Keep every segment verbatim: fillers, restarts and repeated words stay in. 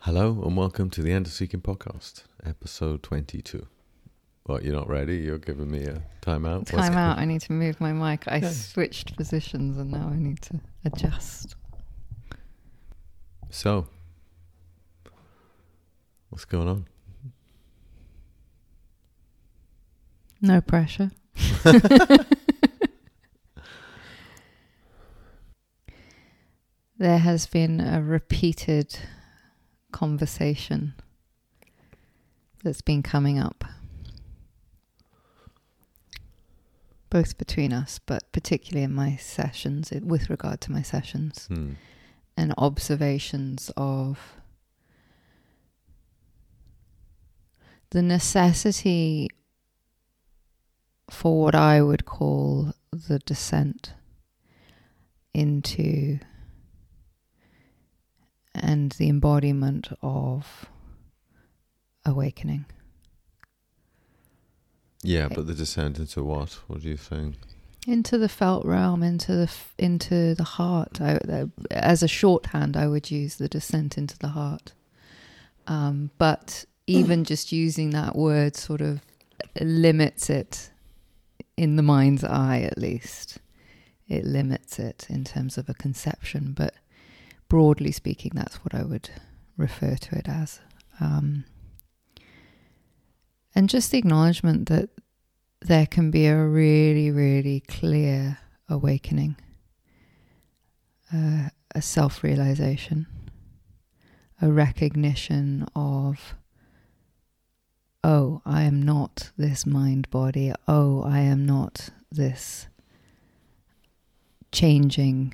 Hello and welcome to the End of Seeking podcast, episode twenty-two. What, you're not ready? You're giving me a timeout? Time out. I need to move my mic. I Yeah. switched positions and now I need to adjust. So, what's going on? No pressure. There has been a repeated conversation that's been coming up, both between us, but particularly in my sessions, it, with regard to my sessions, Hmm. and observations of the necessity for what I would call the descent into and the embodiment of awakening. Yeah, but the descent into what? What do you think? Into the felt realm, into the f- into the heart. I, I, as a shorthand, I would use the descent into the heart. Um, but even just using that word sort of limits it in the mind's eye, at least. It limits it in terms of a conception. But broadly speaking, that's what I would refer to it as. Um, and just the acknowledgement that there can be a really, really clear awakening, uh, a self-realization, a recognition of, oh, I am not this mind body. Oh, I am not this changing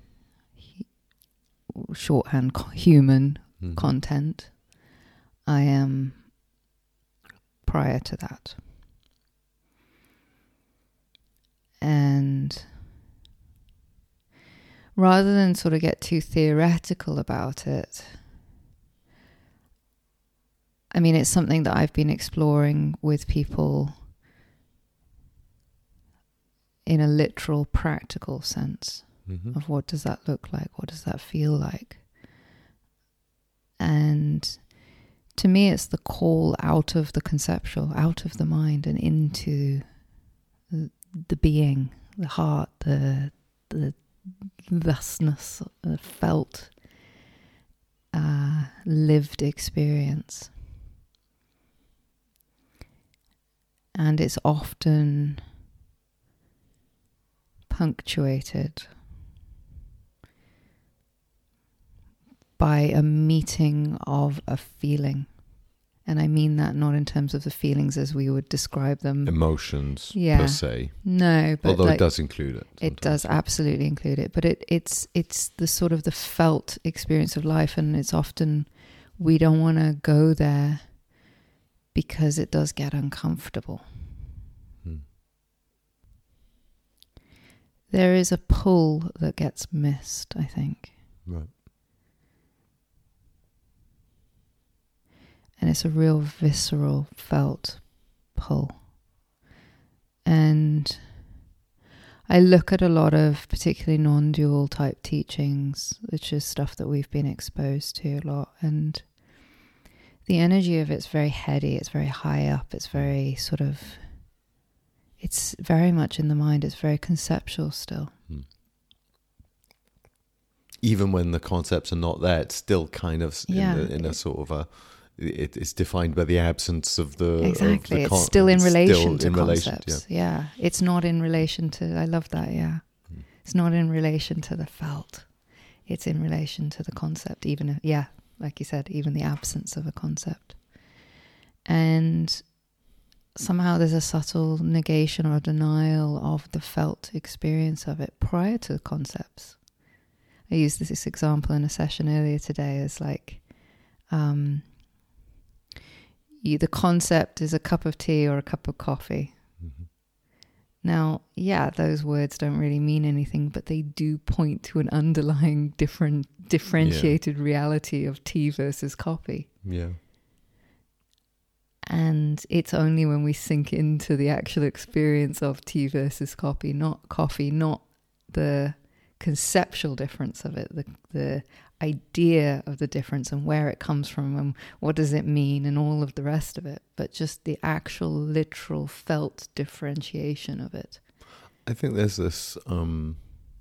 shorthand human Mm-hmm. content. I am prior to that. And rather than sort of get too theoretical about it, I mean, it's something that I've been exploring with people in a literal, practical sense. Mm-hmm. Of what does that look like? What does that feel like? And to me, it's the call out of the conceptual, out of the mind and into the being, the heart, the the thusness, the felt, uh, lived experience. And it's often punctuated by a meeting of a feeling. And I mean that not in terms of the feelings as we would describe them. Emotions, Yeah. per se. No, but Although like, it does include it. it does absolutely include it. But it, it's it's the sort of the felt experience of life, and it's often we don't want to go there because it does get uncomfortable. Hmm. There is a pull that gets missed, I think. Right. And it's a real visceral, felt pull. And I look at a lot of particularly non-dual type teachings, which is stuff that we've been exposed to a lot. And the energy of it's very heady, it's very high up, it's very sort of, it's very much in the mind, it's very conceptual still. Hmm. Even when the concepts are not there, it's still kind of Yeah, in, a, in a it- sort of a... It, it's defined by the absence of the... Exactly, Of the con- it's still in it's relation still to in relation, concepts. Yeah. yeah, it's not in relation to, I love that, yeah. Hmm. It's not in relation to the felt. It's in relation to the concept, even if, yeah, like you said, even the absence of a concept. And somehow there's a subtle negation or denial of the felt experience of it prior to the concepts. I used this example in a session earlier today as like, um, you, the concept is a cup of tea or a cup of coffee. Mm-hmm. Now, yeah, those words don't really mean anything, but they do point to an underlying different, differentiated yeah. reality of tea versus coffee. Yeah. And it's only when we sink into the actual experience of tea versus coffee, not coffee, not the conceptual difference of it, the the idea of the difference and where it comes from and what does it mean and all of the rest of it, but just the actual literal felt differentiation of it. I think there's this um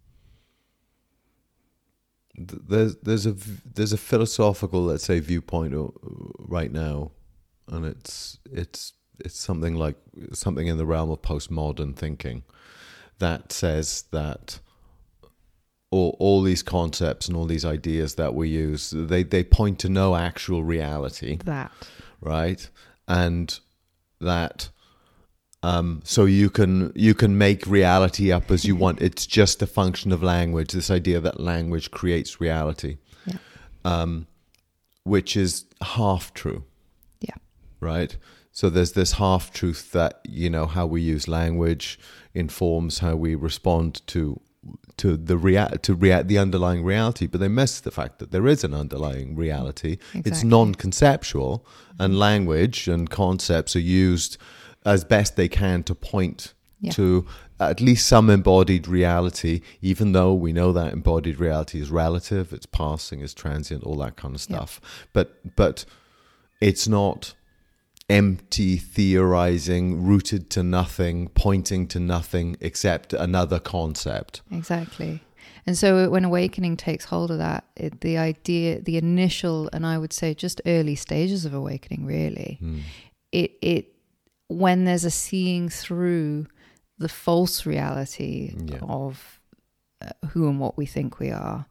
th- there's there's a there's a philosophical, let's say, viewpoint right now, and it's it's it's something like something in the realm of postmodern thinking that says that all all these concepts and all these ideas that we use, they they point to no actual reality. That. Right? And that Um, so you can you can make reality up as you want. It's just a function of language. This idea that language creates reality, yeah. um, which is half true. Yeah. Right. So there's this half truth that, you know, how we use language informs how we respond to to the rea- to rea- the underlying reality, but they miss the fact that there is an underlying reality. Exactly. It's non-conceptual, and language and concepts are used as best they can to point yeah. to at least some embodied reality, even though we know that embodied reality is relative, it's passing, it's transient, all that kind of stuff. Yeah. But but it's not empty theorizing, rooted to nothing, pointing to nothing except another concept. Exactly. And so when awakening takes hold of that, it, the idea, the initial, and I would say just early stages of awakening, really, mm. it it when there's a seeing through the false reality yeah. of uh, who and what we think we are,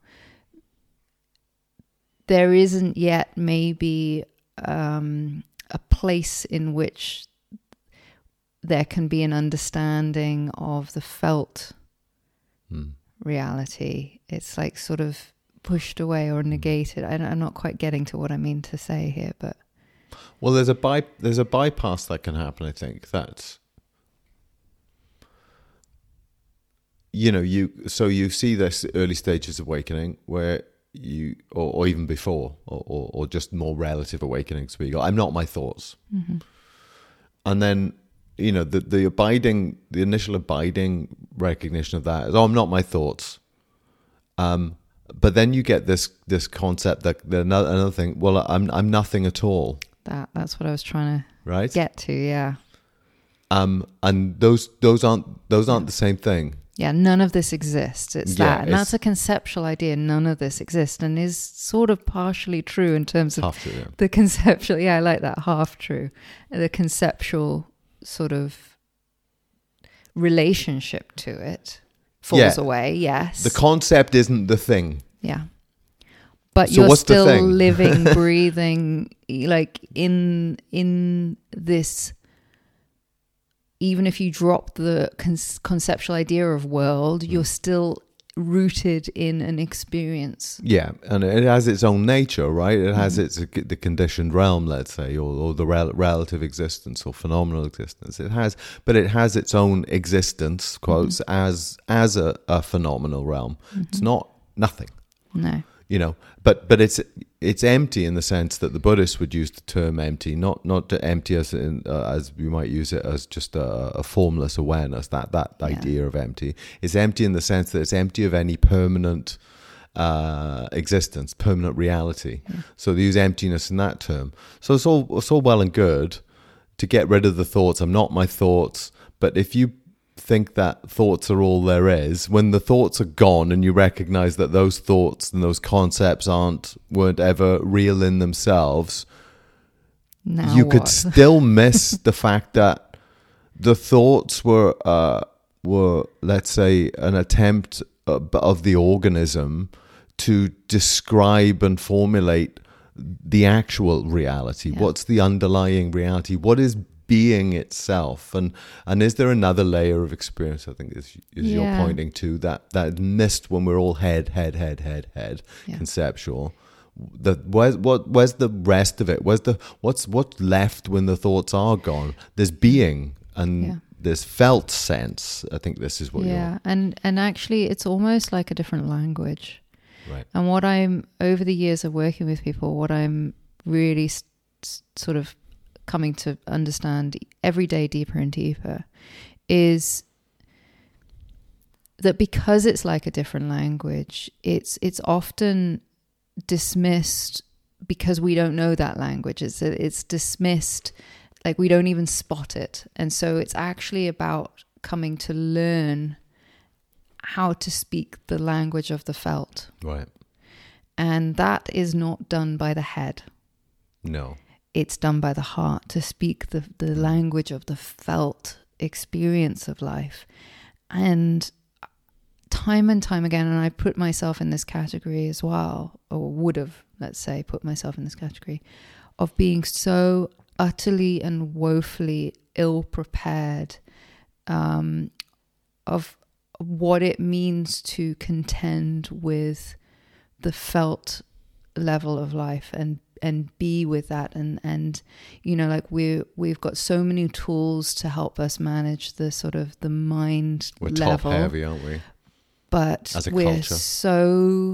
there isn't yet maybe um, a place in which there can be an understanding of the felt mm. reality. It's like sort of pushed away or negated. I, I'm not quite getting to what I mean to say here, but... Well, there's a by, there's a bypass that can happen, I think. That's, you know, you so you see this early stages of awakening where you, or, or even before, or, or, or just more relative awakenings where you go, I'm not my thoughts. Mm-hmm. And then, you know, the, the abiding, the initial abiding recognition of that is, oh, I'm not my thoughts. Um, but then you get this this concept that, that another, another thing, well, I'm I'm nothing at all. That that's what I was trying to right? get to, yeah. Um, and those those aren't those aren't the same thing. Yeah, none of this exists. It's Yeah, that. And it's- that's a conceptual idea. None of this exists and is sort of partially true in terms of Half true, yeah. the conceptual. Yeah, I like that, half true. The conceptual sort of relationship to it falls Yeah. away, yes. The concept isn't the thing. yeah. But So you're what's the still thing? living, breathing, like in in this. Even if you drop the con- conceptual idea of world, you're still rooted in an experience. Yeah, and it has its own nature, right? It has its the conditioned realm, let's say, or, or the rel- relative existence or phenomenal existence. It has, but it has its own existence, quotes, mm-hmm. as as a, a phenomenal realm. Mm-hmm. It's not nothing. No. You know, but but it's it's empty in the sense that the Buddhists would use the term empty, not not to empty as in, uh, as we might use it as just a, a formless awareness. That that Yeah. idea of empty is empty in the sense that it's empty of any permanent uh, existence, permanent reality. Yeah. So they use emptiness in that term. So it's all it's all well and good to get rid of the thoughts. I'm not my thoughts, but if you think that thoughts are all there is, when the thoughts are gone and you recognize that those thoughts and those concepts aren't weren't ever real in themselves, Now you what? could still miss the fact that the thoughts were uh, were let's say an attempt uh, of the organism to describe and formulate the actual reality. Yeah. What's the underlying reality? What is being itself, and and is there another layer of experience, I think is, is Yeah. you're pointing to, that that missed when we're all head head head head head Yeah. conceptual. The where's what where's the rest of it? Where's the what's what's left when the thoughts are gone? There's being and Yeah. there's felt sense. I think this is what yeah, and and actually, it's almost like a different language. you're right. And what I'm over the years of working with people, what I'm really s- s- sort of coming to understand every day deeper and deeper is that because it's like a different language, it's it's often dismissed because we don't know that language. It's it's dismissed, like we don't even spot it. And so it's actually about coming to learn how to speak the language of the felt. Right. And that is not done by the head. No. It's done by the heart, to speak the, the language of the felt experience of life. And time and time again, and I put myself in this category as well, or would have, let's say, put myself in this category, of being so utterly and woefully ill-prepared um, of what it means to contend with the felt level of life and and be with that, and and you know, like we we've got so many tools to help us manage the sort of the mind We're level. top heavy, aren't we? But As a we're culture. so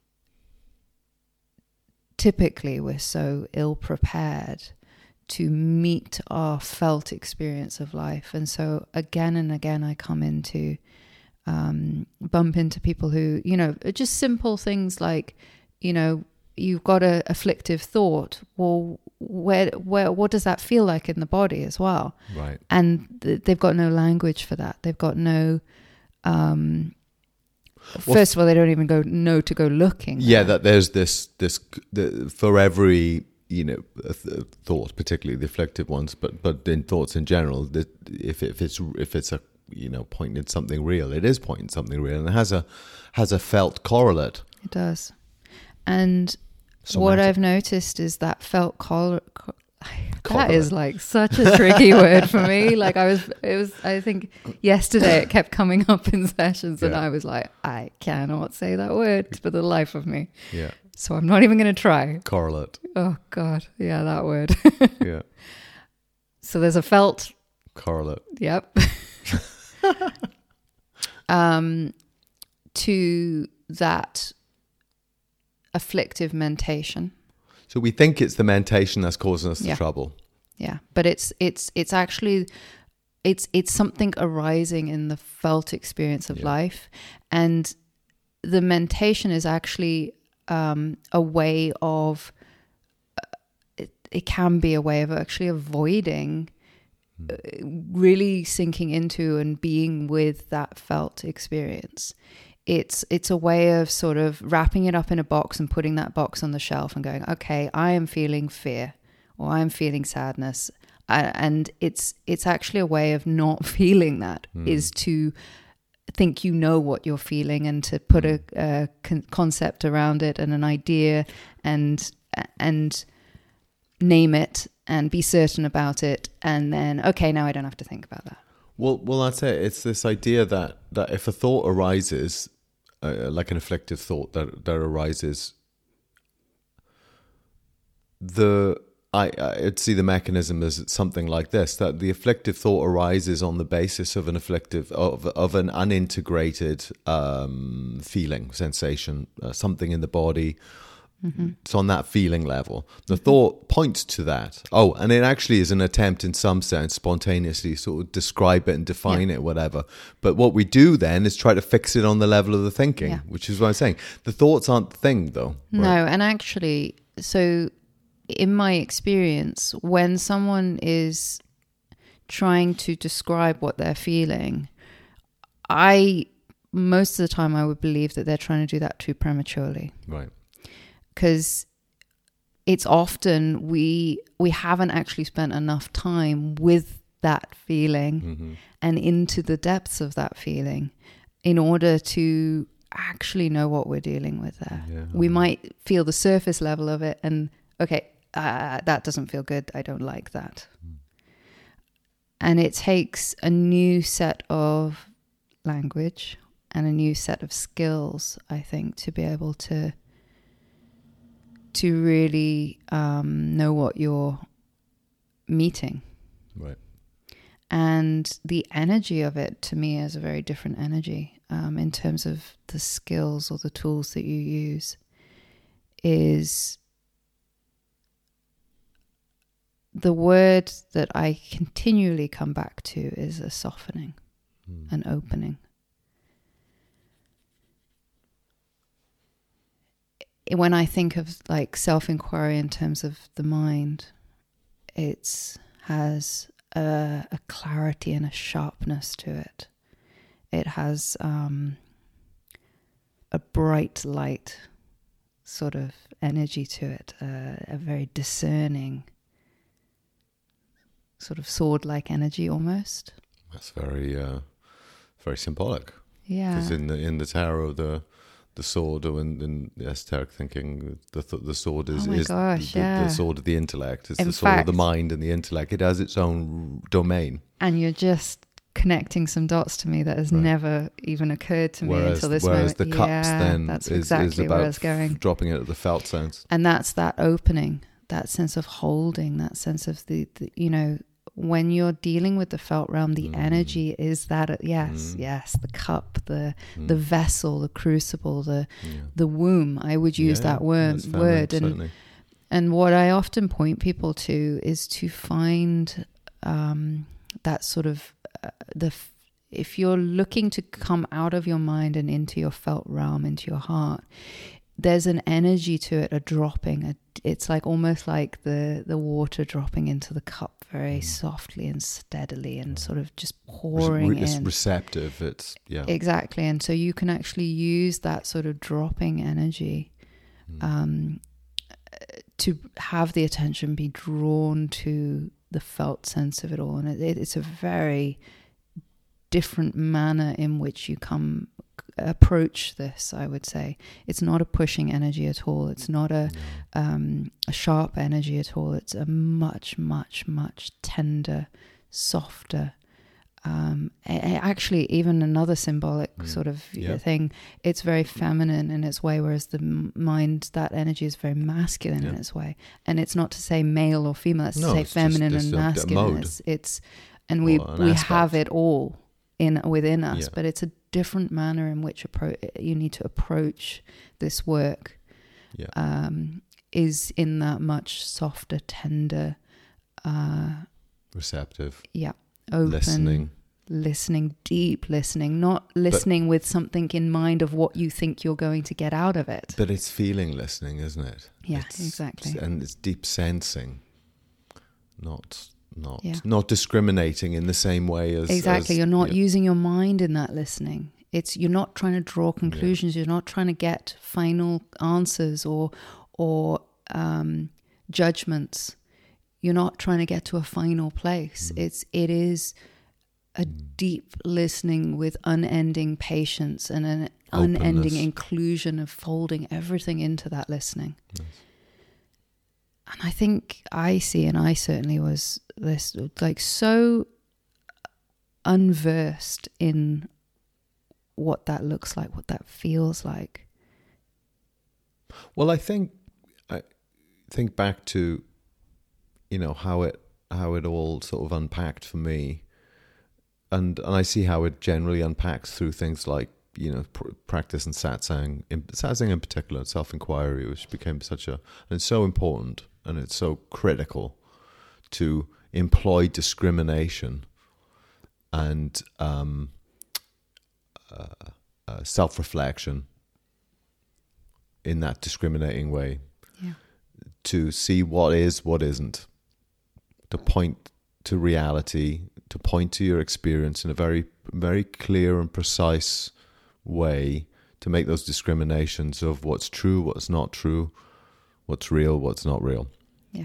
typically we're so ill prepared to meet our felt experience of life. And so again and again I come into um bump into people who, you know, just simple things like, you know, you've got a afflictive thought. Well, where where what does that feel like in the body as well? Right. And th- they've got no language for that. They've got no um Well, first of all, they don't even go know to go looking. Yeah, that there's this this the, for every, you know, th- thought, particularly the afflictive ones, but but in thoughts in general, that if if it's if it's a, you know, pointing at something real, it is pointing at something real, and it has a has a felt correlate. It does. And Somatic. what I've noticed is that felt col- co- that Correlate. is like such a tricky word for me. Like I was, it was, I think yesterday it kept coming up in sessions, and Yeah. I was like, I cannot say that word for the life of me. Yeah, So I'm not even going to try. correlate. Oh God. Yeah, that word. Yeah, So there's a felt. correlate. Yep. um, to that afflictive mentation. So we think it's the mentation that's causing us Yeah. the trouble. Yeah, but it's it's it's actually it's it's something arising in the felt experience of Yeah. life, and the mentation is actually um, a way of uh, it, it can be a way of actually avoiding uh, really sinking into and being with that felt experience. It's it's a way of sort of wrapping it up in a box and putting that box on the shelf and going, okay, I am feeling fear, or I am feeling sadness, uh, and it's it's actually a way of not feeling that, Mm. is to think you know what you're feeling and to put a, a con- concept around it and an idea and and name it and be certain about it, and then okay, now I don't have to think about that. Well, well, that's it. It's this idea that, that if a thought arises, uh, like an afflictive thought that that arises, the I I'd see the mechanism as something like this: that the afflictive thought arises on the basis of an afflictive of of an unintegrated um, feeling, sensation, uh, something in the body. Mm-hmm. It's on that feeling level. The thought points to that. Oh, and it actually is an attempt in some sense, spontaneously sort of describe it and define Yeah. it, whatever. But what we do then is try to fix it on the level of the thinking, Yeah. which is what I'm saying. The thoughts aren't the thing, though. No, right? and actually, so in my experience, when someone is trying to describe what they're feeling, I, most of the time, I would believe that they're trying to do that too prematurely. Right. Because it's often we we haven't actually spent enough time with that feeling Mm-hmm. and into the depths of that feeling in order to actually know what we're dealing with there. Yeah. We might feel the surface level of it and, okay, uh, that doesn't feel good. I don't like that. Mm. And it takes a new set of language and a new set of skills, I think, to be able to to really um, know what you're meeting. Right. And the energy of it, to me, is a very different energy um, in terms of the skills or the tools that you use. Is the word that I continually come back to is a softening, Mm. an opening. when I think of like self-inquiry in terms of the mind, it's has a, a clarity and a sharpness to it. It has um, a bright light sort of energy to it, uh, a very discerning sort of sword-like energy almost. That's very, uh, very symbolic. Yeah. Because in the in the tarot, the the sword, or in, in the esoteric thinking, the the sword is, Oh my is gosh, the, yeah. the sword of the intellect. It's In the sword fact- of the mind and the intellect. It has its own domain. And you're just connecting some dots to me that has Right. never even occurred to me Whereas, until this whereas moment. the cups yeah, then that's is, exactly is about where I was going. f- dropping it at the felt sense. And that's that opening, that sense of holding, that sense of the, the you know, when you're dealing with the felt realm, the Mm. energy is that, uh, yes, Mm. yes, the cup, the Mm. the vessel, the crucible, the Yeah. the womb. I would use Yeah, that word, that's feminine, word. And certainly. And what I often point people to is to find um, that sort of uh, the f- if you're looking to come out of your mind and into your felt realm, into your heart, there's an energy to it, a dropping. A, it's like almost like the the water dropping into the cup very Mm. softly and steadily, and sort of just Re- pouring re- it's in. receptive. It's yeah. Exactly, and so you can actually use that sort of dropping energy. Mm. Um, to have the attention be drawn to the felt sense of it all. And it, it, it's a very different manner in which you come approach this, I would say. It's not a pushing energy at all. It's not a, No. um, a sharp energy at all. It's a much, much, much tender, softer, Um, a- a- actually, even another symbolic Mm. sort of Yeah. thing, it's very feminine in its way, whereas the m- mind, that energy is very masculine in Yeah. its way. And it's not to say male or female, it's No, to say it's just- feminine it's and a- a masculine. mode. It's, it's and we Or an we aspect. have it all in within us, Yeah. but it's a different manner in which appro- you need to approach this work. Yeah. Um, is in that much softer, tender, uh, Receptive. yeah, open, Listening. listening, deep listening, not listening with something in mind of what you think you're going to get out of it. But it's feeling listening, isn't it? Yeah, It's- exactly. And it's deep sensing, not not Yeah. not discriminating in the same way as Exactly. as- You're not yeah. using your mind in that listening. It's you're not trying to draw conclusions. You're not trying to get final answers or or um, judgments. You're not trying to get to a final place. Mm. It's it is a deep listening with unending patience and an unending Openness. inclusion of folding everything into that listening. Yes. And I think I see, and I certainly was this, like so unversed in what that looks like, what that feels like. Well, I think I think back to, you know, how it how it all sort of unpacked for me, and and I see how it generally unpacks through things like, you know, pr- practice and satsang, in, satsang in particular, self-inquiry, which became such a, and it's so important and it's so critical to employ discrimination and um, uh, uh, self-reflection in that discriminating way. Yeah. To see what is, what isn't, to point to reality, to point to your experience in a very, very clear and precise way, to make those discriminations of what's true, what's not true, what's real, what's not real. Yeah.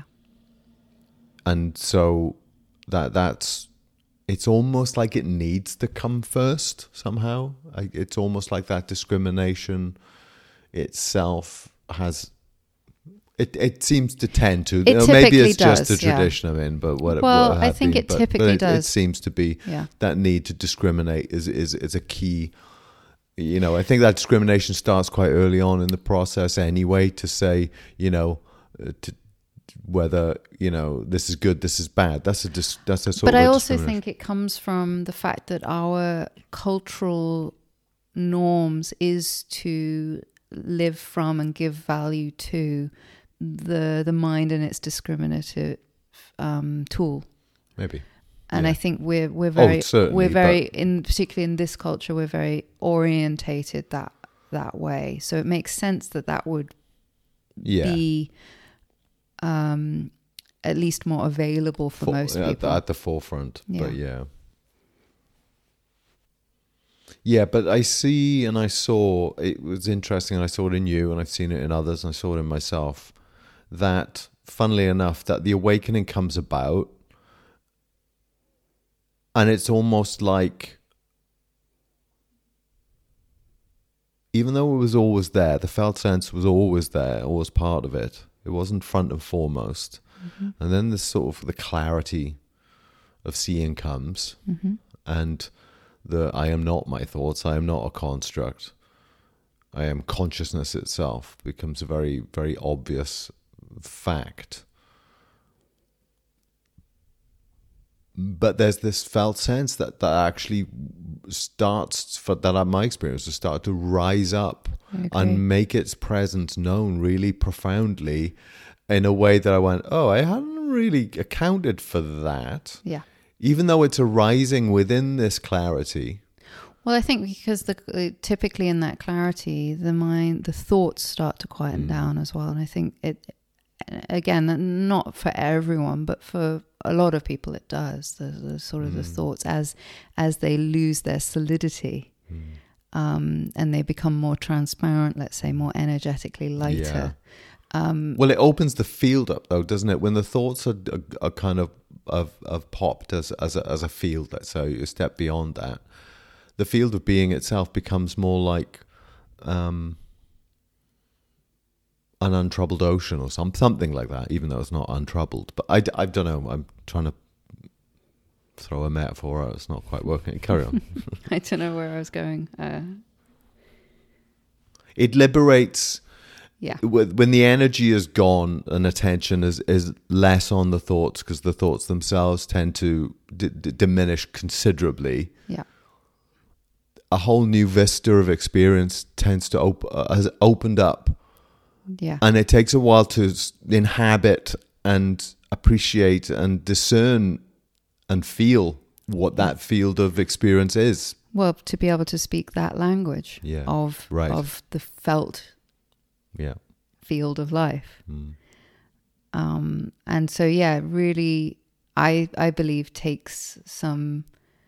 And so that that's, it's almost like it needs to come first somehow. I, it's almost like that discrimination itself has, it it seems to tend to, It you know, maybe typically it's just does, the yeah. tradition I'm in, but what, Well, what I have think been, it but, typically but it, does. it seems to be Yeah. that need to discriminate is is is a key. You know, I think that discrimination starts quite early on in the process anyway, to say, you know, uh, to, whether, you know, this is good, this is bad. That's a dis, that's a sort But of I a also discrimination. think it comes from the fact that our cultural norms is to live from and give value to the the mind and its discriminative um, tool. Maybe. And Yeah. I think we're we're very certainly, we're very but- in particularly in this culture we're very orientated that that way. So it makes sense that that would yeah. be um, at least more available for, for most people. At the, at the forefront, yeah. but yeah. Yeah, but I see and I saw, it was interesting, and I saw it in you, and I've seen it in others, and I saw it in myself, that, funnily enough, that the awakening comes about, and it's almost like, even though it was always there, the felt sense was always there, always part of it. It wasn't front and foremost. Mm-hmm. And then this sort of the clarity of seeing comes, mm-hmm. and the I am not my thoughts, I am not a construct, I am consciousness itself becomes a very, very obvious fact. But there's this felt sense that that actually starts, for that in my experience, to start to rise up and make its presence known really profoundly in a way that I went, oh, I hadn't really accounted for that. Yeah. Even though it's arising within this clarity. Well, I think because the typically in that clarity, the mind, the thoughts start to quieten mm. down as well. And I think it, again, not for everyone, but for a lot of people it does. The, the sort of mm. the thoughts as as they lose their solidity mm. um, and they become more transparent, let's say, more energetically lighter. Yeah. Um, well, it opens the field up, though, doesn't it? When the thoughts are, are, are kind of Of, of popped as as a, as a field, let's say, a step beyond that, the field of being itself becomes more like um, an untroubled ocean or some, something like that, even though it's not untroubled. But I, I don't know, I'm trying to throw a metaphor out, it's not quite working. Carry on. I don't know where I was going. Uh... It liberates... Yeah. When the energy is gone and attention is, is less on the thoughts, because the thoughts themselves tend to d- d- diminish considerably. Yeah. A whole new vista of experience tends to op- uh, has opened up. Yeah. And it takes a while to inhabit and appreciate and discern and feel what that field of experience is. Well, to be able to speak that language yeah. of right. of the felt yeah. field of life. Mm. Um, and so, yeah, really, I I believe takes some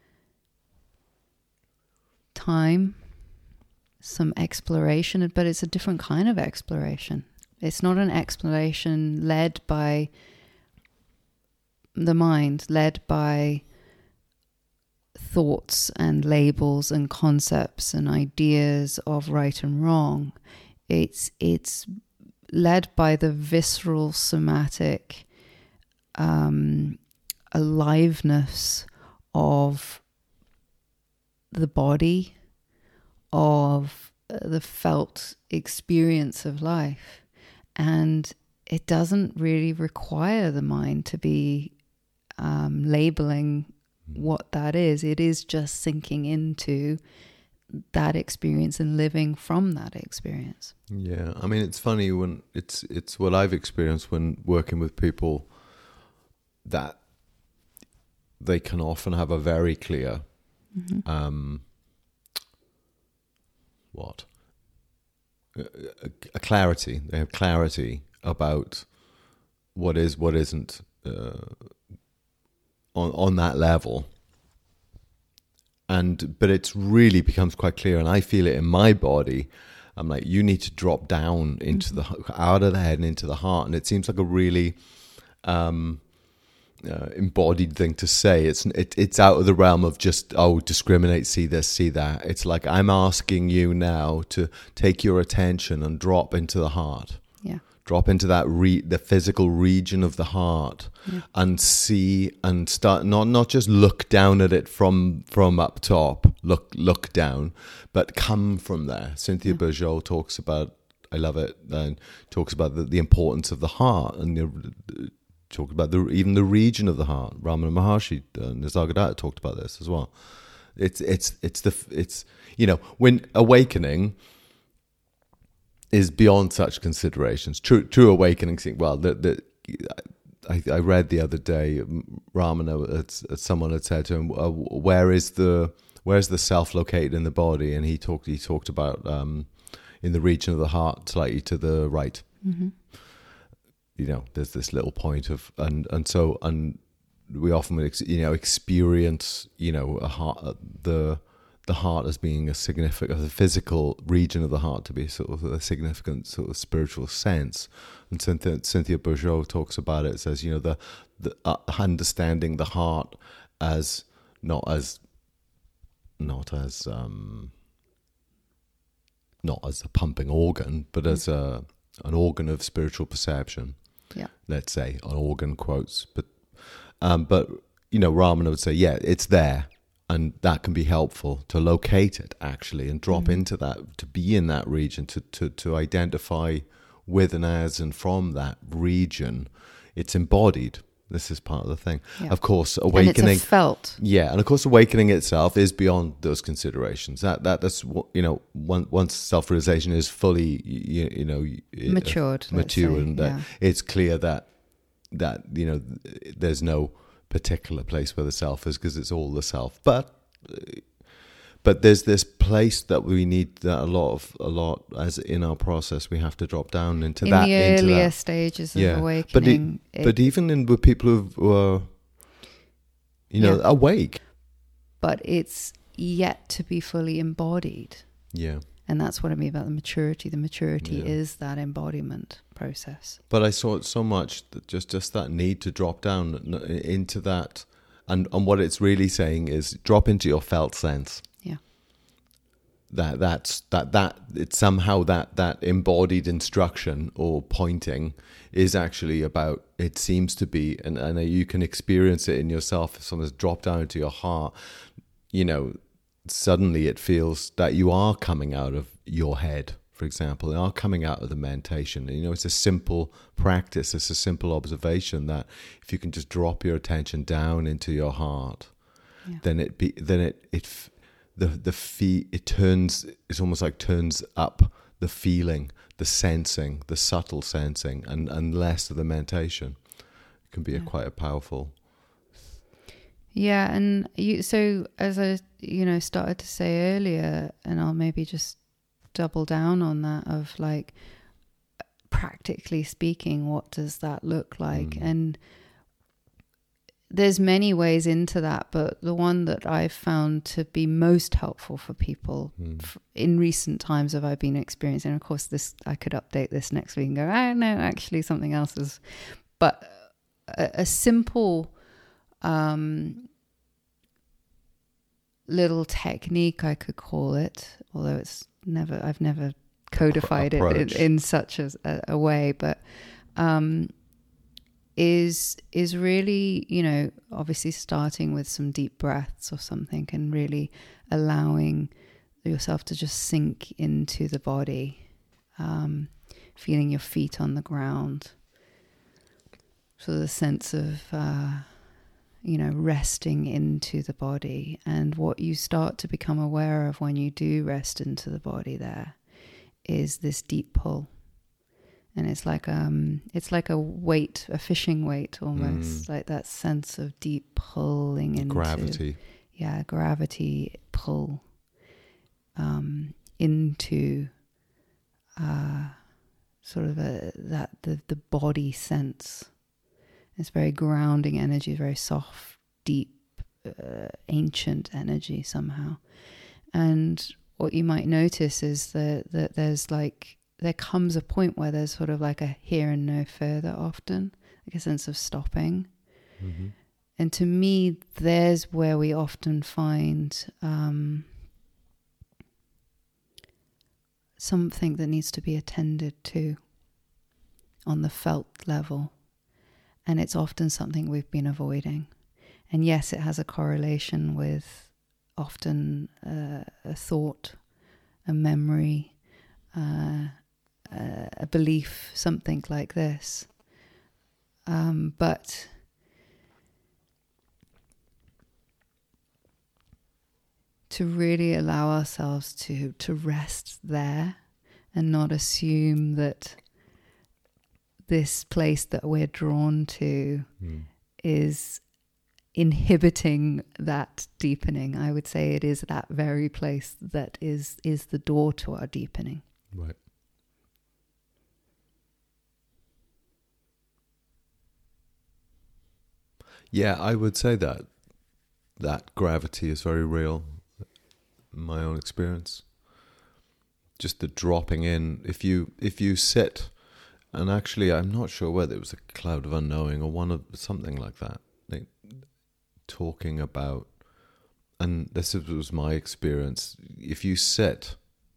time, some exploration, but it's a different kind of exploration. It's not an exploration led by the mind, led by thoughts and labels and concepts and ideas of right and wrong. It's it's led by the visceral, somatic um, aliveness of the body, of the felt experience of life. And it doesn't really require the mind to be um, labeling what that is. It is just sinking into that experience and living from that experience. Yeah, I mean, it's funny when it's it's what I've experienced when working with people, that they can often have a very clear mm-hmm. um, what a, a clarity. They have clarity about what is, what isn't uh, on on that level. And but it's really becomes quite clear, and I feel it in my body. I'm like, you need to drop down into mm-hmm. the out of the head and into the heart, and it seems like a really um, uh, embodied thing to say. It's it, it's out of the realm of just oh, discriminate, see this, see that. It's like I'm asking you now to take your attention and drop into the heart. Yeah. Drop into that re- the physical region of the heart yeah. and see and start not not just look down at it from from up top, look look down, but come from there. Cynthia yeah. Bourgeault talks about, I love it, and talks about the, the importance of the heart, and the, talked about the even the region of the heart. Ramana Maharshi, uh, Nisargadatta talked about this as well. It's it's it's the it's you know when awakening is beyond such considerations. True, true awakening. Well, the, the, I, I read the other day, Ramana, someone had said to him, uh, "Where is the where is the self located in the body?" And he talked he talked about um, in the region of the heart, slightly to the right. Mm-hmm. you know, there's this little point of, and and so and we often ex- you know experience you know a heart the the heart as being a significant, the physical region of the heart to be sort of a significant sort of spiritual sense. And Cynthia, Cynthia Bourgeault talks about it, says, you know, the, the uh, understanding the heart as not as, not as, um, not as a pumping organ, but as a, an organ of spiritual perception. Yeah. Let's say, on organ quotes. But, um, but, you know, Ramana would say, yeah, it's there. And that can be helpful to locate it, actually, and drop mm-hmm. into that, to be in that region, to, to, to identify with and as and from that region. It's embodied. This is part of the thing. Yeah. Of course, awakening... And it's a felt. Yeah, and of course, awakening itself is beyond those considerations. That that That's, you know, one, once self-realization is fully, you, you know... Matured, uh, Mature, say, and yeah. uh, it's clear that, that, you know, there's no particular place where the self is, because it's all the self, but but there's this place that we need, that a lot of a lot as in our process we have to drop down into in that the into earlier that. stages of yeah. awakening. But, it, it, but even in with people who are, you know, yeah. awake, but it's yet to be fully embodied. Yeah. And that's what I mean about the maturity. The maturity yeah. is that embodiment process. But I saw it so much that just, just that need to drop down into that. And, and what it's really saying is drop into your felt sense. Yeah. That that's that that it's somehow that that embodied instruction or pointing is actually about, it seems to be, and, and you can experience it in yourself. If someone's dropped down into your heart, you know, suddenly it feels that you are coming out of your head, for example, and are coming out of the meditation. And, you know, it's a simple practice. It's a simple observation that if you can just drop your attention down into your heart, yeah. then it be then it it the the fee it turns. It's almost like turns up the feeling, the sensing, the subtle sensing, and and less of the meditation. It can be yeah. a quite a powerful. Yeah, and you, so as I, you know, started to say earlier, and I'll maybe just double down on that, of like, practically speaking, what does that look like? Mm. And there's many ways into that, but the one that I've found to be most helpful for people mm. f- in recent times have I been experiencing, and of course this, I could update this next week and go, oh no, actually something else is, but a, a simple um, little technique, I could call it, although it's never, I've never codified it in, in such a, a way, but um, is is really, you know, obviously starting with some deep breaths or something, and really allowing yourself to just sink into the body, um, feeling your feet on the ground, so the sense of uh, you know, resting into the body. And what you start to become aware of when you do rest into the body there is this deep pull. And it's like um it's like a weight, a fishing weight almost, mm. like that sense of deep pulling into gravity. Yeah, gravity pull um into uh sort of a that the, the body sense. It's very grounding energy, very soft, deep, uh, ancient energy somehow. And what you might notice is that, that there's like, there comes a point where there's sort of like a here and no further often, like a sense of stopping. Mm-hmm. And to me, there's where we often find um, something that needs to be attended to on the felt level. And it's often something we've been avoiding. And yes, it has a correlation with often uh, a thought, a memory, uh, a belief, something like this. Um, but to really allow ourselves to, to rest there and not assume that this place that we're drawn to mm. is inhibiting that deepening. I would say it is that very place that is is the door to our deepening. Right. Yeah, I would say that that gravity is very real. In my own experience, just the dropping in. If you if you sit, and actually, I'm not sure whether it was a Cloud of Unknowing or one of something like that. Like, talking about, and this was my experience. If you sit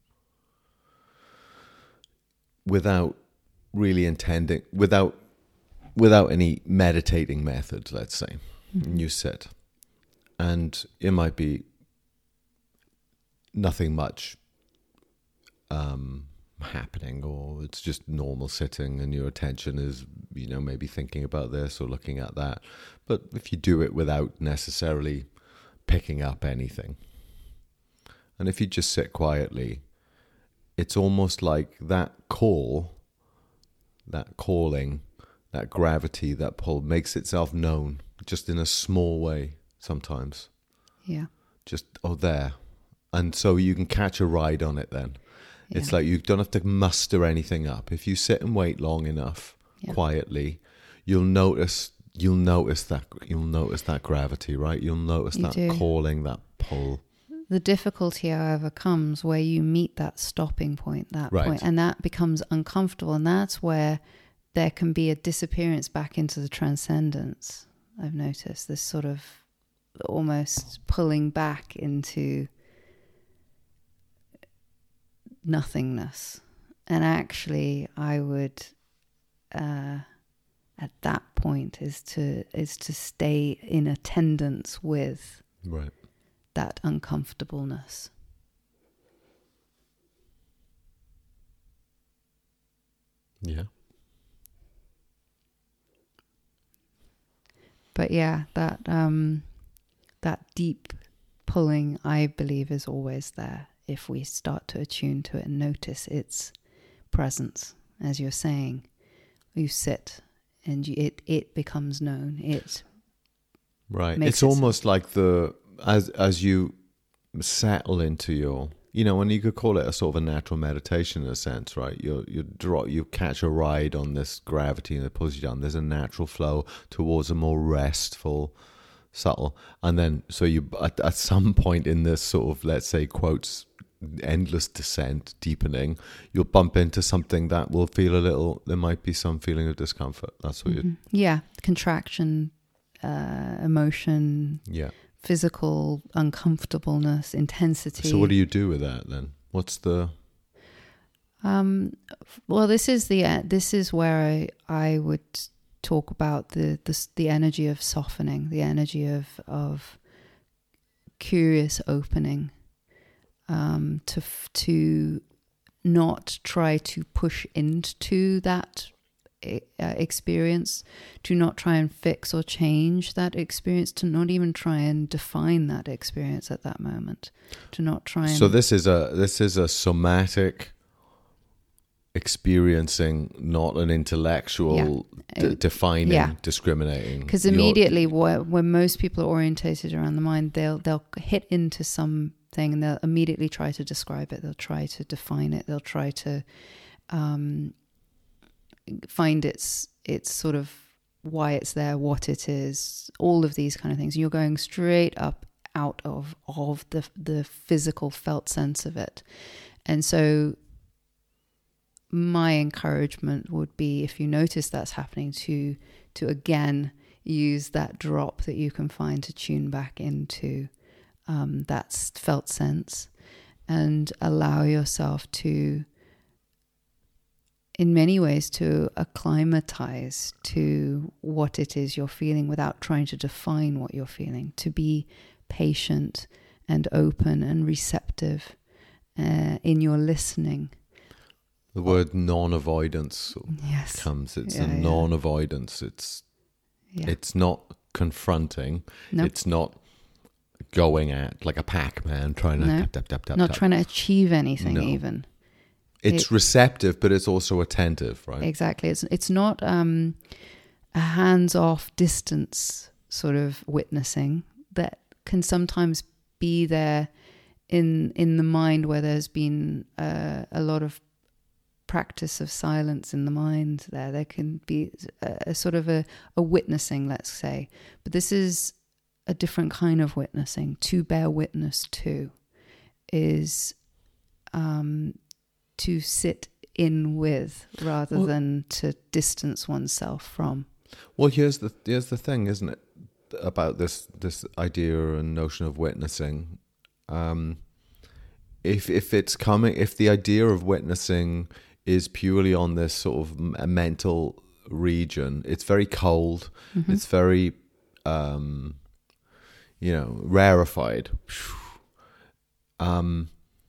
without really intending, without without any meditating method, let's say, mm-hmm. and you sit, and it might be nothing much um, happening, or it's just normal sitting, and your attention is, you know, maybe thinking about this or looking at that. But if you do it without necessarily picking up anything, and if you just sit quietly, it's almost like that call, that calling, that gravity, that pull makes itself known just in a small way sometimes. Yeah. Just, oh, there. And so you can catch a ride on it then. Yeah. It's like you don't have to muster anything up. If you sit and wait long enough, yeah. quietly, you'll notice you'll notice that you'll notice that gravity, right? You'll notice you that do. calling, that pull. The difficulty, however, comes where you meet that stopping point, that right. point, and that becomes uncomfortable, and that's where there can be a disappearance back into the transcendence. I've noticed this sort of almost pulling back into nothingness. And actually, I would, uh, at that point, is to is to stay in attendance with right. that uncomfortableness. Yeah. But yeah, that um, that deep pulling, I believe, is always there if we start to attune to it and notice its presence. As you're saying, you sit and you, it it becomes known. It right. It's almost like the as as you settle into your, you know, and you could call it a sort of a natural meditation in a sense, right? You you draw, you catch a ride on this gravity and it pulls you down. There's a natural flow towards a more restful, subtle, and then so you at, at some point in this sort of, let's say, quotes, endless descent, deepening, you'll bump into something that will feel a little. There might be some feeling of discomfort. That's what mm-hmm. you. Yeah, contraction, uh, emotion. Yeah. Physical uncomfortableness, intensity. So what do you do with that then? What's the... Um, well, this is the uh, this is where I, I would talk about the, the the energy of softening, the energy of of curious opening, um, to to not try to push into that Uh, experience, to not try and fix or change that experience, to not even try and define that experience at that moment, to not try and... So this is a this is a somatic experiencing, not an intellectual yeah. d- defining, yeah. discriminating. Because immediately wh- when most people are orientated around the mind, they'll they'll hit into something and they'll immediately try to describe it, they'll try to define it, they'll try to um find its its sort of why it's there, what it is, all of these kind of things. You're going straight up out of of the the physical felt sense of it. And so my encouragement would be, if you notice that's happening, to to again use that drop that you can find to tune back into um, that felt sense, and allow yourself to, in many ways, to acclimatize to what it is you're feeling without trying to define what you're feeling, to be patient and open and receptive uh, in your listening. The word non-avoidance yes. comes. It's yeah, a yeah. non-avoidance. It's yeah. it's not confronting. Nope. It's not going at like a Pac-Man trying to no. tap, tap, tap, tap, not tap. trying to achieve anything no. even. It's it, receptive, but it's also attentive, right? Exactly. It's it's not um, a hands-off distance sort of witnessing that can sometimes be there in in the mind where there's been uh, a lot of practice of silence in the mind there. There can be a, a sort of a, a witnessing, let's say. But this is a different kind of witnessing. To bear witness to is um, to sit in with rather well, than to distance oneself from. Well, here's the here's the thing, isn't it, about this this idea and notion of witnessing. Um, if if it's coming, if the idea of witnessing is purely on this sort of mental region, it's very cold. Mm-hmm. It's very, um, you know, rarefied. Um,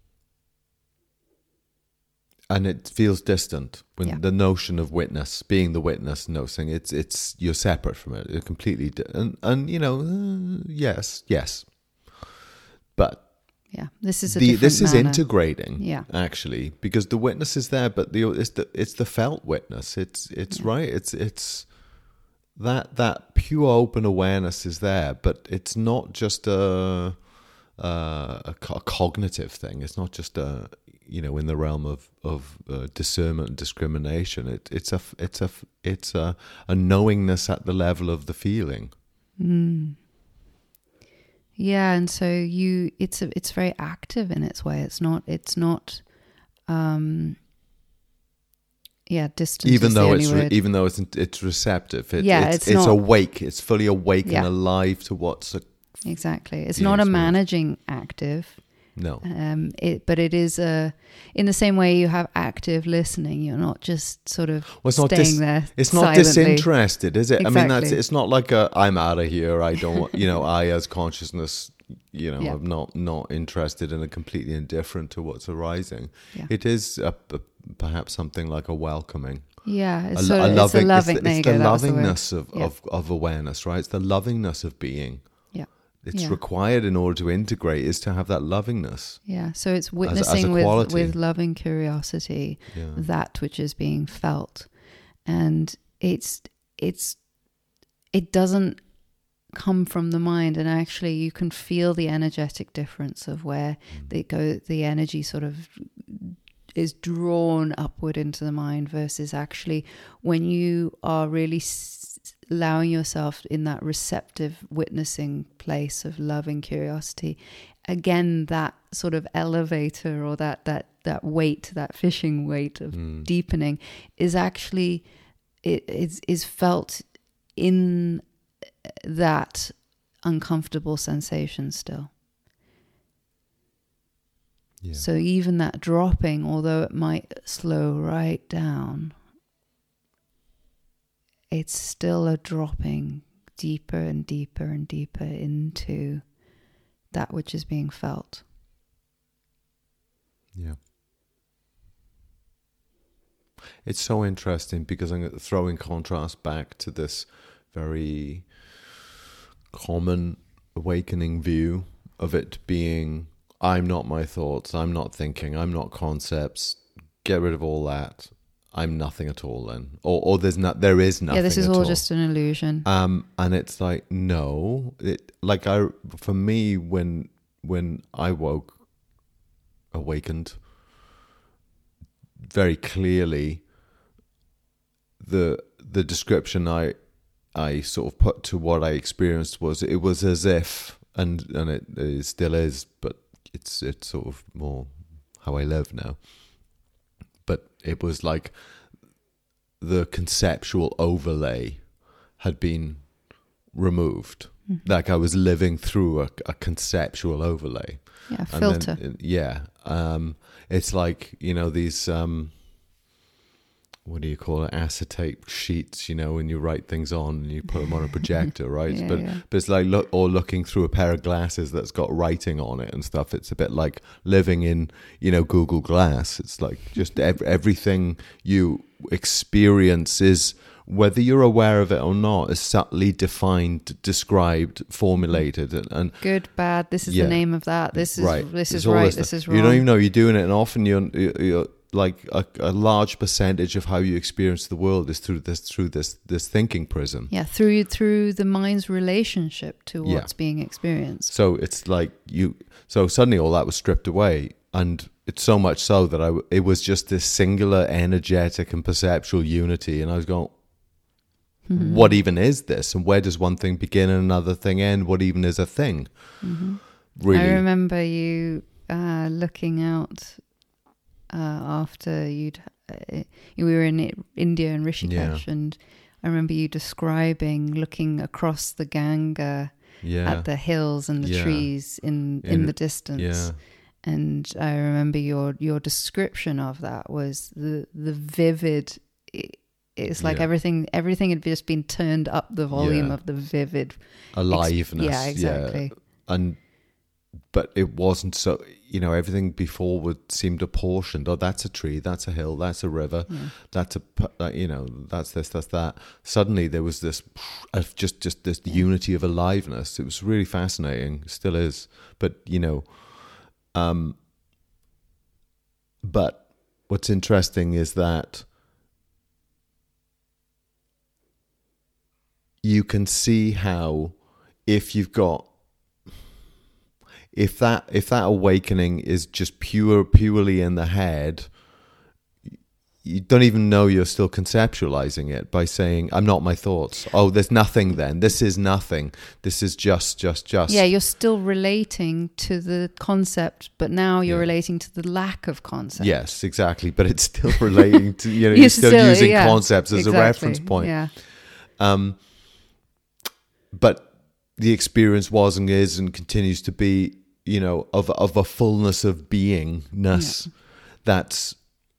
and it feels distant when yeah. the notion of witness, being the witness, noticing it's it's you're separate from it. You're completely di- and and you know, uh, yes, yes, but. Yeah, this is a the, different this is manner. integrating, yeah. actually, because the witness is there, but the it's the it's the felt witness. It's it's yeah. right. It's it's that that pure open awareness is there, but it's not just a a, a cognitive thing. It's not just a you know in the realm of of uh, discernment and discrimination. It it's a it's a it's a a knowingness at the level of the feeling. Mm. Yeah, and so you, it's a, it's very active in its way. It's not, it's not, um, yeah, distant. Even though it's, re- even though it's, it's receptive. It, yeah, it's, it's, it's not, awake. It's fully awake yeah. and alive to what's a, exactly. It's not a managing active. No. Um, it, but it is a, in the same way you have active listening. You're not just sort of well, it's staying not dis- there. It's not silently. disinterested, is it? Exactly. I mean, that's it's not like a I'm out of here. I don't want, you know, I as consciousness, you know, yeah. I'm not not interested and completely indifferent to what's arising. Yeah. It is a, a, perhaps something like a welcoming. Yeah, it's, a, sort of, a loving, it's a loving. It's the, it's the lovingness the of, yeah. of of awareness, right? It's the lovingness of being. It's yeah. required in order to integrate is to have that lovingness. Yeah, so it's witnessing as, as with, with loving curiosity, yeah. that which is being felt. And it's it's it doesn't come from the mind, and actually you can feel the energetic difference of where mm. they go, the energy sort of is drawn upward into the mind versus actually when you are really s- allowing yourself in that receptive witnessing place of loving curiosity. Again, that sort of elevator or that that that weight, that fishing weight of mm. deepening is actually it is is felt in that uncomfortable sensation still. Yeah. So even that dropping, although it might slow right down, it's still a dropping deeper and deeper and deeper into that which is being felt. Yeah. It's so interesting because I'm throwing contrast back to this very common awakening view of it being, I'm not my thoughts, I'm not thinking, I'm not concepts, get rid of all that. I'm nothing at all then. Or or there's not there is nothing. Yeah, this is at all, all just an illusion. Um and it's like no. It like I for me when when I woke awakened very clearly the the description I I sort of put to what I experienced was it was as if and and it, it still is, but it's it's sort of more how I live now. But it was like the conceptual overlay had been removed. Mm-hmm. Like I was living through a, a conceptual overlay. Yeah, filter. Then, yeah. Um, it's like, you know, these, um, what do you call it, acetate sheets, you know, when you write things on and you put them on a projector, right? yeah, but yeah. but it's like look or looking through a pair of glasses that's got writing on it and stuff. It's a bit like living in, you know, Google Glass. It's like just ev- everything you experience is, whether you're aware of it or not, is subtly defined, described, formulated, and, and good, bad. This is yeah, the name of that. This is right. this it's is right. This, this is wrong. You don't even know you're doing it, and often you're you're like a, a large percentage of how you experience the world is through this through this this thinking prism. Yeah, through through the mind's relationship to what's yeah. being experienced. So it's like you. So suddenly all that was stripped away, and it's so much so that I w- it was just this singular energetic and perceptual unity, and I was going, mm-hmm. what even is this, and where does one thing begin and another thing end? What even is a thing? Mm-hmm. Really, I remember you uh, looking out uh, after you'd uh, we were in India and Rishikesh, Yeah. and I remember you describing looking across the Ganga yeah, at the hills and the Yeah. trees in, in, In- the distance. yeah, And I remember your, your description of that was the the vivid. It, it's like Yeah. everything everything had just been turned up the volume Yeah. of the vivid aliveness. yeah, exactly. Yeah. And but it wasn't so. You know, everything before would seemed apportioned. Oh, that's a tree. That's a hill. That's a river. Yeah. That's a pu- uh, you know. That's this. That's that. Suddenly there was this uh, just just this unity of aliveness. It was really fascinating. Still is. But you know. Um, but what's interesting is that you can see how if you've got if that if that awakening is just pure purely in the head, you don't even know you're still conceptualizing it by saying, I'm not my thoughts. Oh, there's nothing then. This is nothing. This is just, just, just. Yeah, you're still relating to the concept, but now you're Yeah. relating to the lack of concept. Yes, exactly. But it's still relating to, you know, You're you're still, still- using yeah, concepts as exactly. a reference point. Yeah. Um, but the experience was and is and continues to be, you know, of of a fullness of beingness. Yeah. That's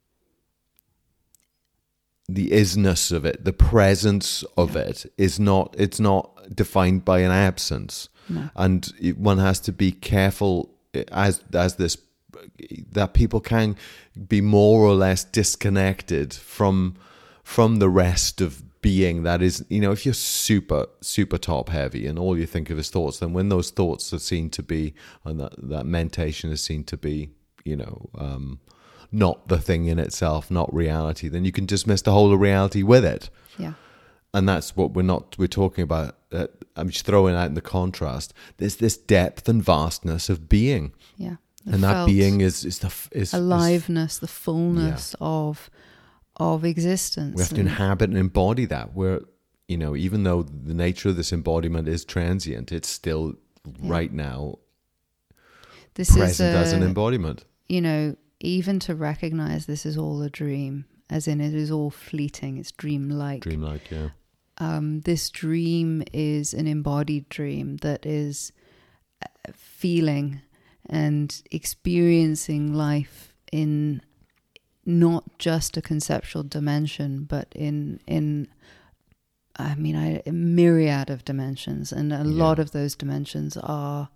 the isness of it, the presence of Yeah. it is not, it's not defined by an absence. No. And it, one has to be careful as as this, that people can be more or less disconnected from from the rest of being. That is, you know, if you're super super top heavy and all you think of is thoughts, then when those thoughts are seen to be, and that, that mentation is seen to be, you know, um, not the thing in itself, not reality, then you can dismiss the whole of reality with it. Yeah. And that's what we're not, we're talking about. Uh, I'm just throwing out in the contrast. There's this depth and vastness of being. Yeah. The And that felt being is, is the, f- is, aliveness, the fullness of of existence. we have to and- inhabit and embody that. Where, you know, even though the nature of this embodiment is transient, it's still Yeah. right now this is present a, as an embodiment. you know, even to recognize this is all a dream, as in it is all fleeting, it's dreamlike. Dreamlike, yeah. Um, this dream is an embodied dream that is uh, feeling and experiencing life in not just a conceptual dimension, but in in I mean, I, a myriad of dimensions, and a lot Yeah. of those dimensions are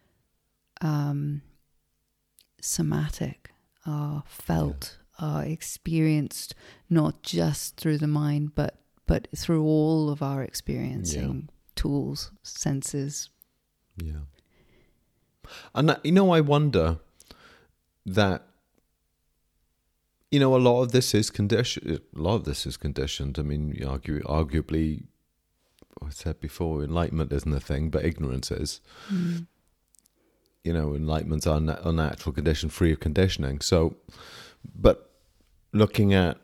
um, somatic, are felt, are experienced not just through the mind, but but through all of our experiencing tools, senses. Yeah. And, that, you know, I wonder that, you know, a lot of this is conditioned. A lot of this is conditioned. I mean, you argue, arguably, I said before, enlightenment isn't a thing, but ignorance is. Mm. You know, enlightenment's our na- unnatural condition, free of conditioning. So, but looking at,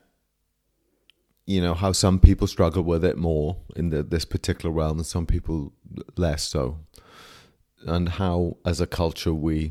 you know, how some people struggle with it more in the, this particular realm and some people less so. And how, as a culture, we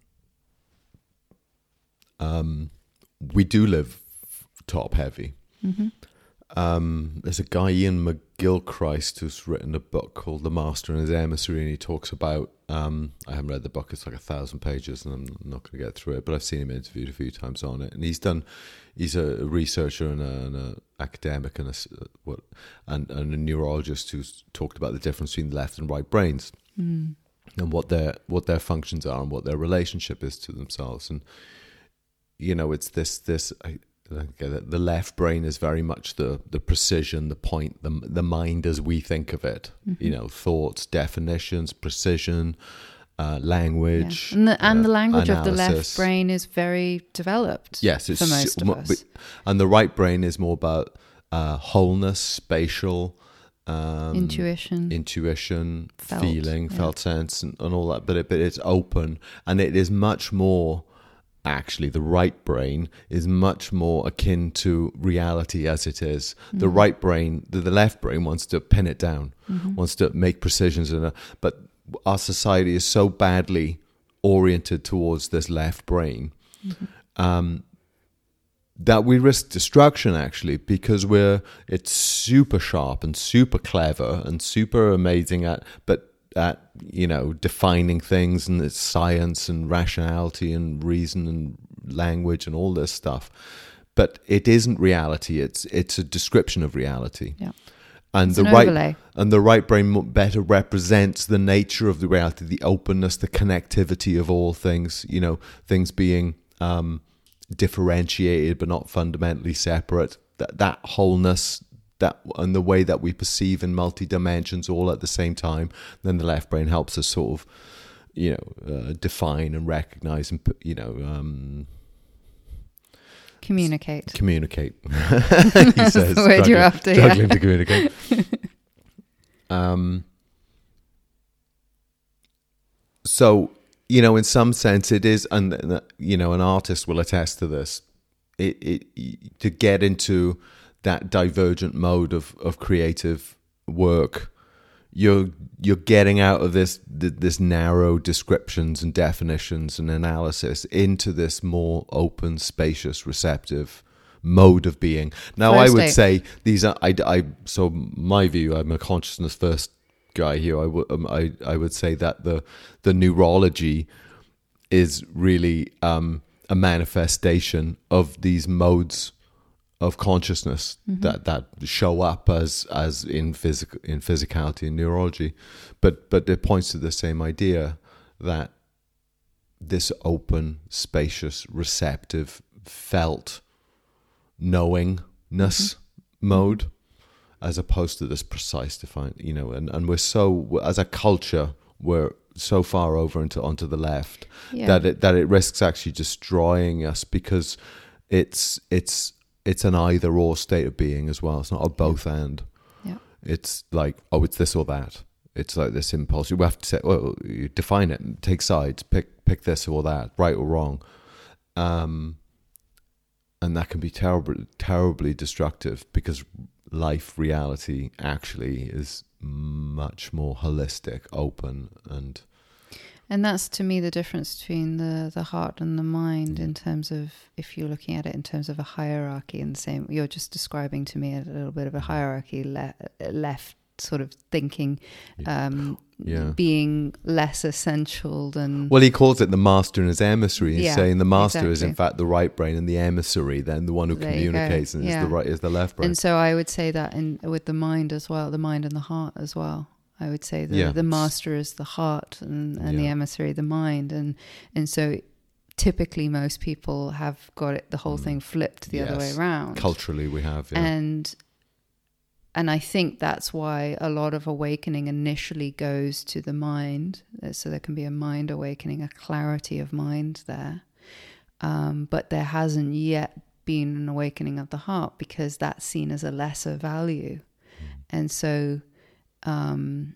um, we do live top heavy. Mm-hmm. Um, there's a guy, Ian McGilchrist, who's written a book called The Master and His Emissary, and he talks about, um, I haven't read the book, it's like a thousand pages, and I'm not going to get through it, but I've seen him interviewed a few times on it, and he's done, he's a researcher and an academic and a, what, and, and a neurologist who's talked about the difference between the left and right brains. Mm. And what their what their functions are and what their relationship is to themselves. And you know, it's this this I, I get it, the left brain is very much the the precision, the point, the the mind as we think of it. Mm-hmm. You know, thoughts, definitions, precision, uh, language, yeah. and, the, and uh, the language of the left analysis. brain is very developed. Yes, it's for most of mo- us. and the right brain is more about uh, wholeness, spatial. Um, Intuition. intuition, Felt, feeling, yeah. felt sense, and, and all that. But it, but it's open, and it is much more actually, the right brain is much more akin to reality as it is. Mm-hmm. The right brain, the, the left brain wants to pin it down, mm-hmm. wants to make precisions in it. But our society is so badly oriented towards this left brain mm-hmm. um, that we risk destruction, actually, because we're it's super sharp and super clever and super amazing at, but at, you know, defining things, and it's science and rationality and reason and language and all this stuff. But it isn't reality. It's it's a description of reality. Yeah. And it's the an right overlay. and the right brain better represents the nature of the reality, the openness, the connectivity of all things, you know, things being um, differentiated but not fundamentally separate. That that wholeness, that and the way that we perceive in multi dimensions all at the same time. Then the left brain helps us sort of, you know, uh, define and recognize and, you know, um, communicate. Communicate. He says, the word you're after, struggling yeah. to communicate. um. So, you know, in some sense, it is, and you know, an artist will attest to this. It, it to get into that divergent mode of, of creative work, you're you're getting out of this this narrow descriptions and definitions and analysis into this more open, spacious, receptive mode of being. Now, Flow I would state. say these are I, I so my view. I'm a consciousness first guy here. I would um, I I would say that the the neurology is really um, a manifestation of these modes of consciousness mm-hmm. that, that show up as as in physical in physicality and neurology, but but it points to the same idea that this open, spacious, receptive, felt knowingness mm-hmm. mode, as opposed to this precise defined, you know, and, and we're so as a culture we're so far over into onto the left yeah. that it that it risks actually destroying us, because it's it's it's an either or state of being as well. It's not a both and. Yeah. It's like, oh, it's this or that. It's like this impulse. You have to say, well, you define it, take sides, pick pick this or that, right or wrong. Um, and that can be terribly, terribly destructive, because life reality actually is much more holistic, open, and and that's to me the difference between the the heart and the mind, in terms of, if you're looking at it in terms of a hierarchy, and the same you're just describing to me a little bit of a hierarchy, le- left sort of thinking, um yeah. being less essential than... Well, he calls it the master and his emissary. He's yeah, saying the master exactly. is in fact the right brain, and the emissary, then the one who there communicates and yeah. is the right is the left brain. And so I would say that in with the mind as well, the mind and the heart as well. I would say the yeah. the master is the heart, and, and yeah. the emissary the mind, and and so typically most people have got it the whole mm. thing flipped the yes. other way around. Culturally, we have, yeah. and and I think that's why a lot of awakening initially goes to the mind, so there can be a mind awakening, a clarity of mind there, um, but there hasn't yet been an awakening of the heart, because that's seen as a lesser value, mm. and so. Um,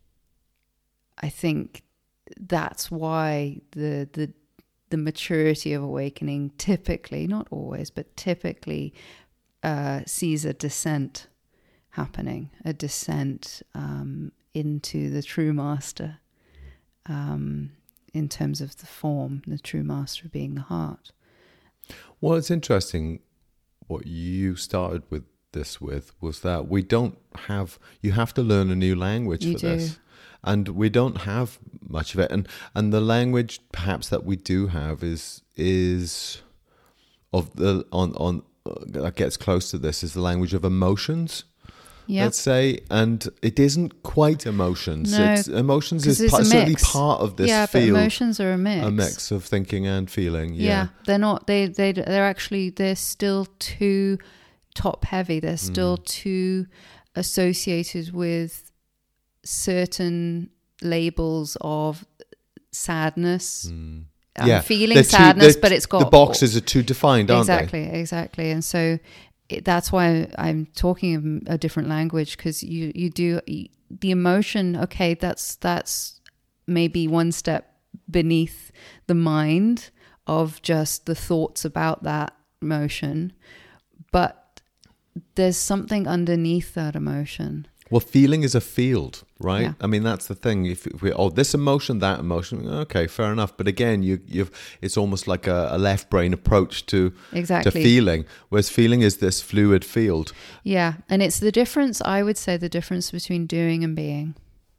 I think that's why the the the maturity of awakening typically, not always, but typically uh, sees a descent happening, a descent um, into the true master, um, in terms of the form, the true master being the heart. Well, it's interesting what you started with this with was that we don't have, you have to learn a new language you for do. this, and we don't have much of it, and and the language perhaps that we do have is is of the on on uh, that gets close to this is the language of emotions, yep. let's say, and it isn't quite emotions. No, it's emotions is it's part, a certainly mix. part of this yeah, field. but emotions are a mix, a mix of thinking and feeling. Yeah, yeah they're not. They they they're actually they're still too top heavy. They're still mm. too associated with certain labels of sadness. Mm. I'm yeah. feeling They're sadness, too, but it's got the boxes are too defined, aren't exactly, they? Exactly, exactly. And so it, that's why I'm talking a different language, because you you do the emotion. Okay, that's that's maybe one step beneath the mind of just the thoughts about that emotion, but there's something underneath that emotion. Well, feeling is a field, right? Yeah. I mean, that's the thing. If, if we, oh, this emotion, that emotion, okay, fair enough. But again, you, you've, it's almost like a, a left brain approach to exactly. to feeling, whereas feeling is this fluid field. Yeah, and it's the difference. I would say the difference between doing and being.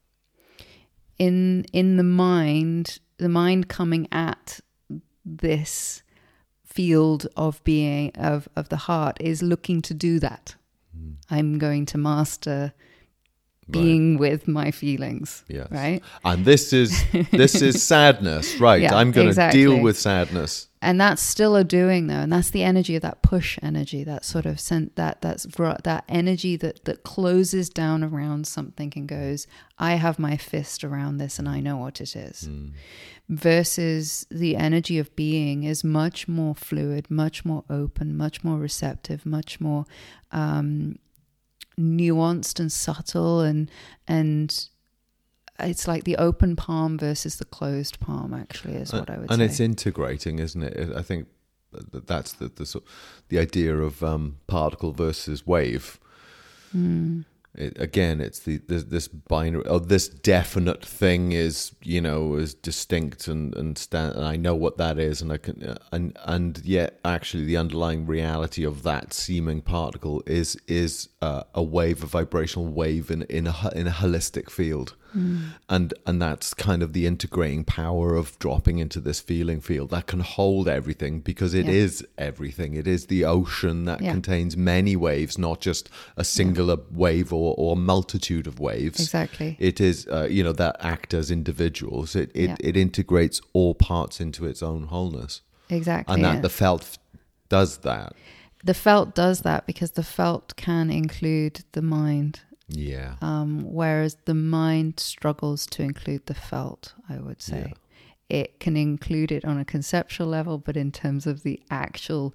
In in the mind, the mind coming at this field of being of of the heart is looking to do that. Mm. I'm going to master being right. with my feelings, yes. right? And this is this is sadness, right? Yeah, I'm going to exactly. deal with sadness, and that's still a doing, though, and that's the energy of that push energy, that sort of sent that that's that energy that that closes down around something and goes, I have my fist around this, and I know what it is. Mm. Versus the energy of being is much more fluid, much more open, much more receptive, much more um, nuanced and subtle, and and it's like the open palm versus the closed palm, actually, is what I would and say. And it's integrating, isn't it? I think that's the the, the idea of um, particle versus wave. Mm. It, again, it's the this, this binary. Oh, this definite thing is, you know, is distinct and and, stand, and I know what that is, and I can and and yet actually the underlying reality of that seeming particle is is uh, a wave, a vibrational wave in in a in a holistic field. Mm. And and that's kind of the integrating power of dropping into this feeling field that can hold everything, because it yeah. is everything. It is the ocean that yeah. contains many waves, not just a singular yeah. wave or, or a multitude of waves. Exactly. It is, uh, you know, that act as individuals. It it, yeah. it integrates all parts into its own wholeness. Exactly. And that yeah. the felt does that. The felt does that because the felt can include the mind. Yeah. Um, whereas the mind struggles to include the felt, I would say. Yeah. It can include it on a conceptual level, but in terms of the actual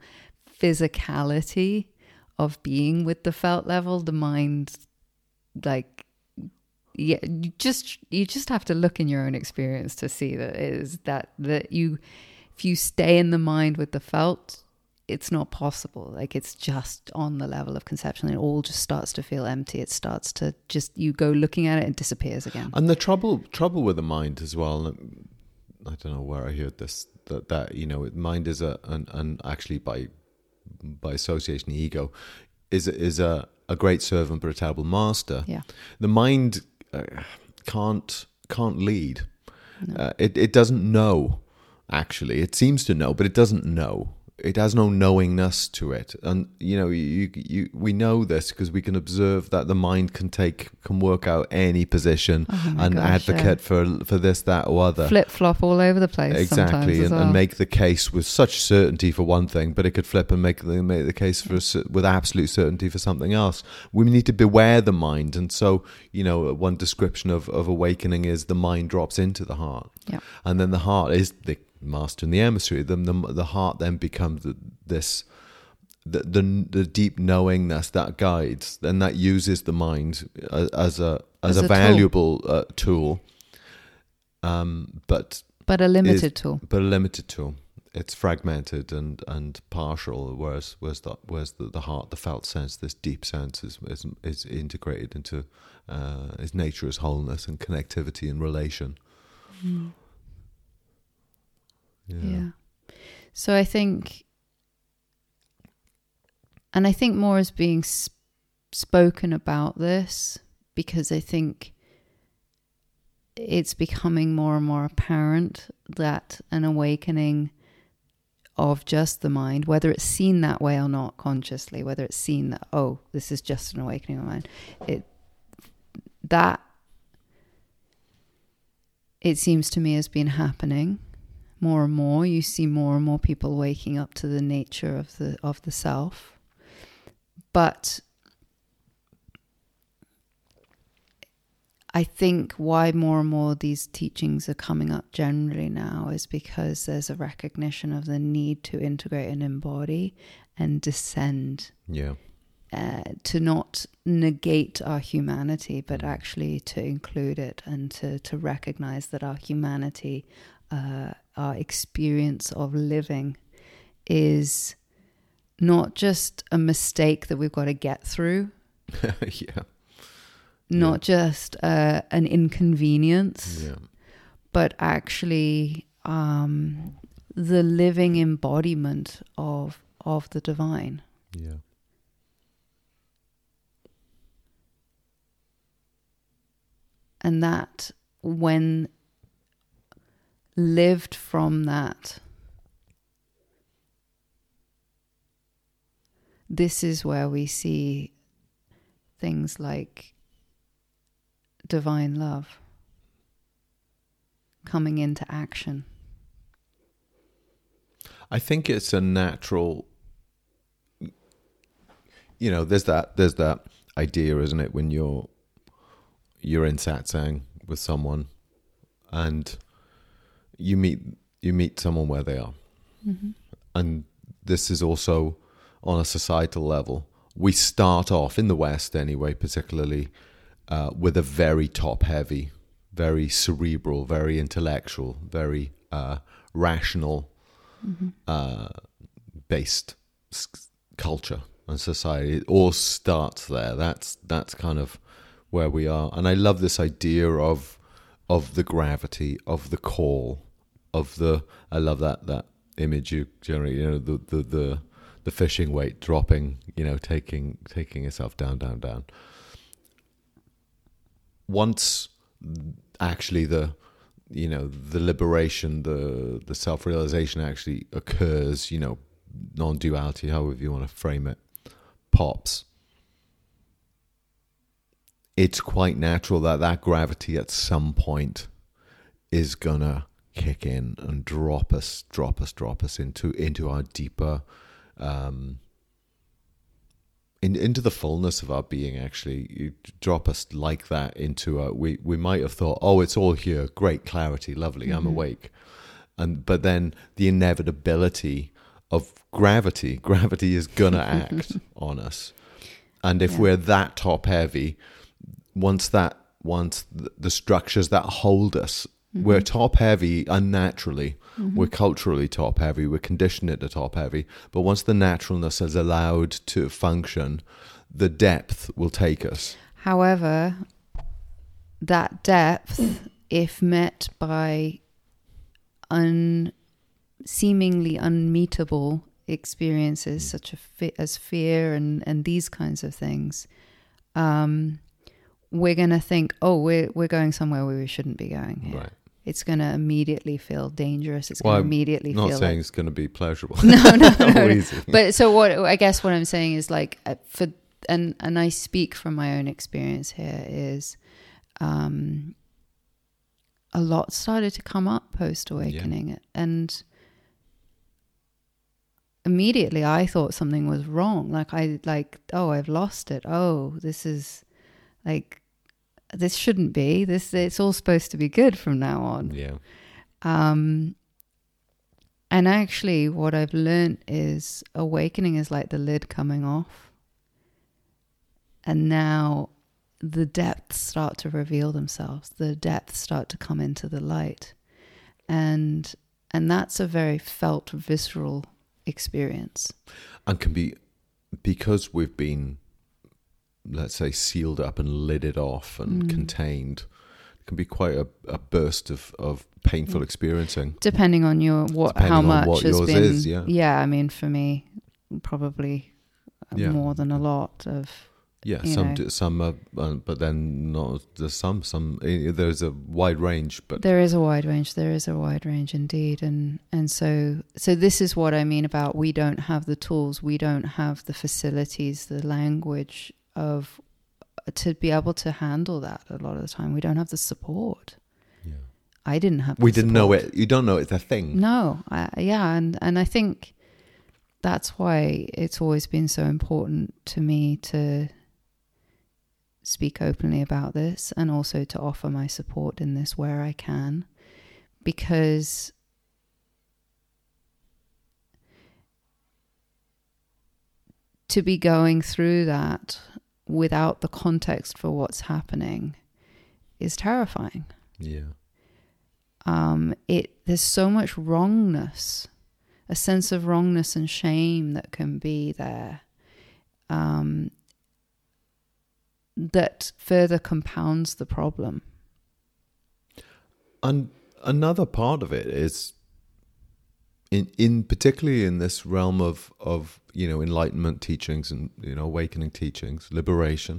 physicality of being with the felt level, the mind, like, yeah, you just you just have to look in your own experience to see that it is that that you, if you stay in the mind with the felt, it's not possible. Like, it's just on the level of conception. It all just starts to feel empty. It starts to just, you go looking at it and it disappears again. And the trouble trouble with the mind as well, I don't know where I heard this, that, that you know, mind is a, and, and actually by by association, the ego, is, is a, a great servant but a terrible master. Yeah. The mind uh, can't can't lead. No. Uh, it, it doesn't know, actually. It seems to know, but it doesn't know. It has no knowingness to it, and you know, you, you we know this because we can observe that the mind can take, can work out any position oh and gosh, advocate yeah. for for this, that, or other. Flip flop all over the place. Exactly, and, well. and make the case with such certainty for one thing, but it could flip and make the make the case for with absolute certainty for something else. We need to beware the mind, and so you know, one description of of awakening is the mind drops into the heart, yeah, and then the heart is the master in the emissary. The, the the heart then becomes the, this the, the the deep knowingness that guides, and that uses the mind as, as a as, as a, a valuable tool, uh, tool um, but but a limited is, tool. But a limited tool. It's fragmented and, and partial. Whereas whereas the whereas the, the heart, the felt sense, this deep sense is is, is integrated into uh, its nature as wholeness and connectivity and relation. Mm. Yeah. yeah. So I think, and I think more is being sp- spoken about this, because I think it's becoming more and more apparent that an awakening of just the mind, whether it's seen that way or not consciously, whether it's seen that, oh, this is just an awakening of the mind, it, that it seems to me has been happening. More and more, you see more and more people waking up to the nature of the of the self. But I think why more and more these teachings are coming up generally now is because there's a recognition of the need to integrate and embody and descend. Yeah. Uh, to not negate our humanity, but actually to include it, and to, to recognize that our humanity uh, our experience of living is not just a mistake that we've got to get through. Yeah. Not yeah. just uh, an inconvenience, Yeah. but actually um, the living embodiment of of the divine. Yeah. And that, when lived from that, this is where we see things like divine love coming into action. I think it's a natural, you know, there's that there's that idea, isn't it, when you're you're in satsang with someone and you meet you meet someone where they are. Mm-hmm. And this is also on a societal level. We start off in the West anyway, particularly uh, with a very top heavy, very cerebral, very intellectual, very uh, rational Mm-hmm. uh, based s- culture and society. It all starts there. That's that's kind of where we are. And I love this idea of of the gravity, of the call, of the. I love that that image you generate. You know, the the the, the fishing weight dropping. You know, taking taking itself down, down, down. Once actually the you know, the liberation, the the self-realization actually occurs, you know, non-duality, however you want to frame it, pops. It's quite natural that that gravity at some point is gonna kick in and drop us, drop us, drop us into into our deeper, um, in, into the fullness of our being. Actually, you drop us like that into a. We we might have thought, oh, it's all here, great clarity, lovely, mm-hmm. I'm awake, and but then the inevitability of gravity, gravity is gonna act on us, and if yeah. we're that top heavy, once that once the, the structures that hold us. Mm-hmm. We're top heavy unnaturally. Mm-hmm. We're culturally top heavy. We're conditioned to top heavy. But once the naturalness is allowed to function, the depth will take us. However, that depth, if met by un, seemingly unmeetable experiences, mm. such a fe- as fear and, and these kinds of things, um, we're going to think, oh, we're we're going somewhere where we shouldn't be going here. Right. It's going to immediately feel dangerous. It's well, going to immediately feel. I'm not feel saying like, it's going to be pleasurable. No, no, no. no. Easy. But so what I guess what I'm saying is like for and and I speak from my own experience here is, um, a lot started to come up post awakening, yeah. and immediately I thought something was wrong. Like I like oh I've lost it. Oh, this is like. This shouldn't be. This it's all supposed to be good from now on. Yeah. Um. And actually, what I've learned is awakening is like the lid coming off, and now the depths start to reveal themselves. The depths start to come into the light, and and that's a very felt, visceral experience. And can be because we've been, let's say, sealed up and lidded off and mm. contained, it can be quite a, a burst of, of painful yeah. experiencing. Depending on your what, Depending how on much what has yours been. Is, yeah. yeah, I mean, for me, probably yeah. more than a lot of. Yeah, some do, some, are, uh, but then not. There's some some. There's a wide range, but there is a wide range. There is a wide range indeed, and and so so this is what I mean about we don't have the tools, we don't have the facilities, the language of to be able to handle that. A lot of the time, we don't have the support. Yeah, I didn't have. We the didn't support. know it. You don't know it's a thing. No, I, yeah, and and I think that's why it's always been so important to me to speak openly about this and also to offer my support in this where I can, because to be going through that without the context for what's happening is terrifying. Yeah. um, it there's so much wrongness, a sense of wrongness and shame that can be there, um, that further compounds the problem. And another part of it is, in in particularly in this realm of of you know enlightenment teachings and you know awakening teachings, liberation.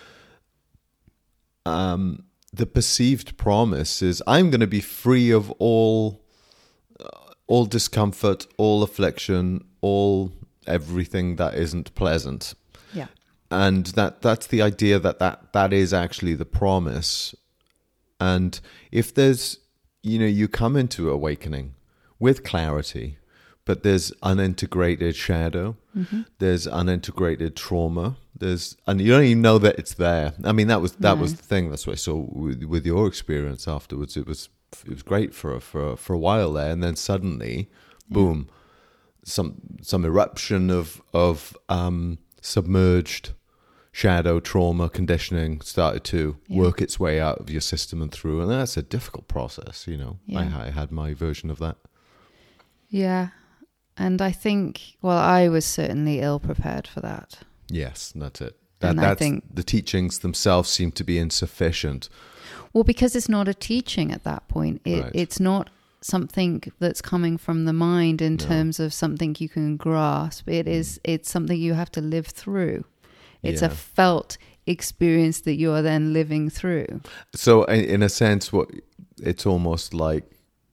Um, the perceived promise is I'm going to be free of all, uh, all discomfort, all affliction, all everything that isn't pleasant. Yeah, and that that's the idea that that that is actually the promise. And if there's, you know, you come into awakening with clarity, but there's unintegrated shadow, mm-hmm. there's unintegrated trauma, there's, and you don't even know that it's there. I mean, that was that no. was the thing. That's what I saw with, with your experience afterwards. It was it was great for for for a while there, and then suddenly, yeah. boom, some some eruption of of um, submerged shadow trauma conditioning started to yeah. work its way out of your system and through, and that's a difficult process. You know, yeah. I, I had my version of that. Yeah. And I think, well, I was certainly ill prepared for that. Yes, that's it. That, and that's, I think the teachings themselves seem to be insufficient. Well, because it's not a teaching at that point. It, right. It's not something that's coming from the mind in no. terms of something you can grasp. It is. It's something you have to live through. It's yeah. a felt experience that you are then living through. So, in, in a sense, what it's almost like,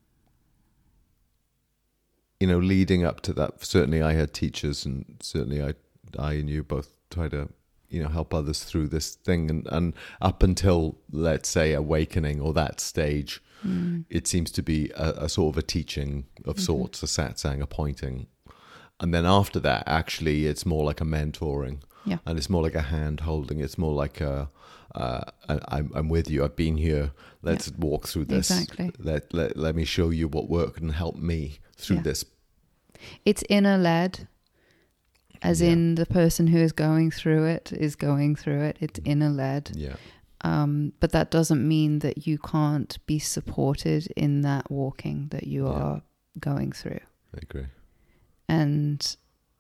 you know, leading up to that, certainly I had teachers, and certainly I, I and you both try to, you know, help others through this thing. And, and up until, let's say, awakening or that stage, mm. it seems to be a, a sort of a teaching of mm-hmm. sorts, a satsang, a pointing. And then after that, actually, it's more like a mentoring. Yeah. And it's more like a hand holding. It's more like a, uh, I'm, I'm with you. I've been here. Let's yeah. walk through this. Exactly. Let, let, let me show you what worked and help me through yeah. this. It's inner led, as yeah. in the person who is going through it is going through it. It's inner led. Yeah. Um, but that doesn't mean that you can't be supported in that walking that you yeah. are going through. I agree. And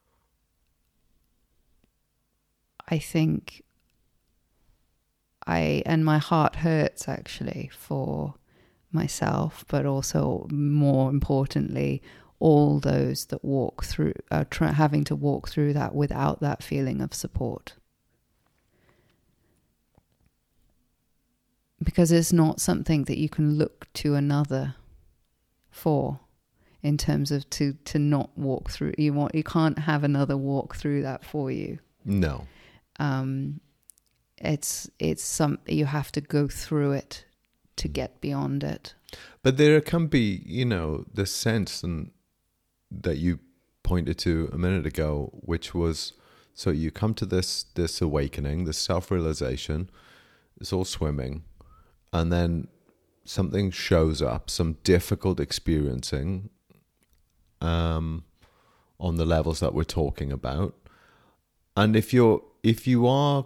I think I, and my heart hurts actually for myself, but also more importantly, all those that walk through, are try, having to walk through that without that feeling of support. Because it's not something that you can look to another for, in terms of to, to not walk through. You want, you can't have another walk through that for you. No. Um, it's, it's some, you have to go through it to get beyond it. But there can be, you know, the sense and that you pointed to a minute ago, which was, so you come to this this awakening, this self-realization, it's all swimming, and then something shows up, some difficult experiencing um, on the levels that we're talking about. And if you're if you are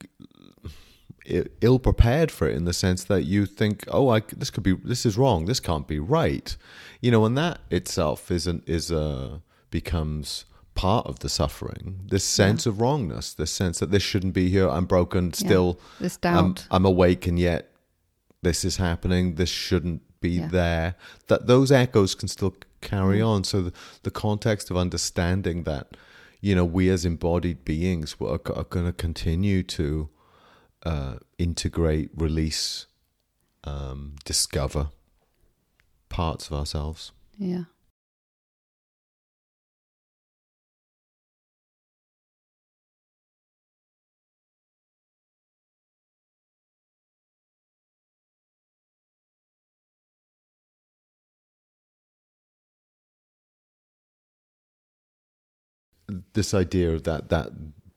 ill prepared for it, in the sense that you think, oh, I, this could be, this is wrong, this can't be right, you know, and that itself is an, is a becomes part of the suffering. This sense yeah. of wrongness, this sense that this shouldn't be here. I'm broken. Still, yeah. this doubt. I'm, I'm awake, and yet this is happening. This shouldn't be yeah. there. That those echoes can still carry mm. on. So the, the context of understanding that, you know, we as embodied beings are, are going to continue to Uh, integrate, release, um, discover parts of ourselves. Yeah. This idea of that that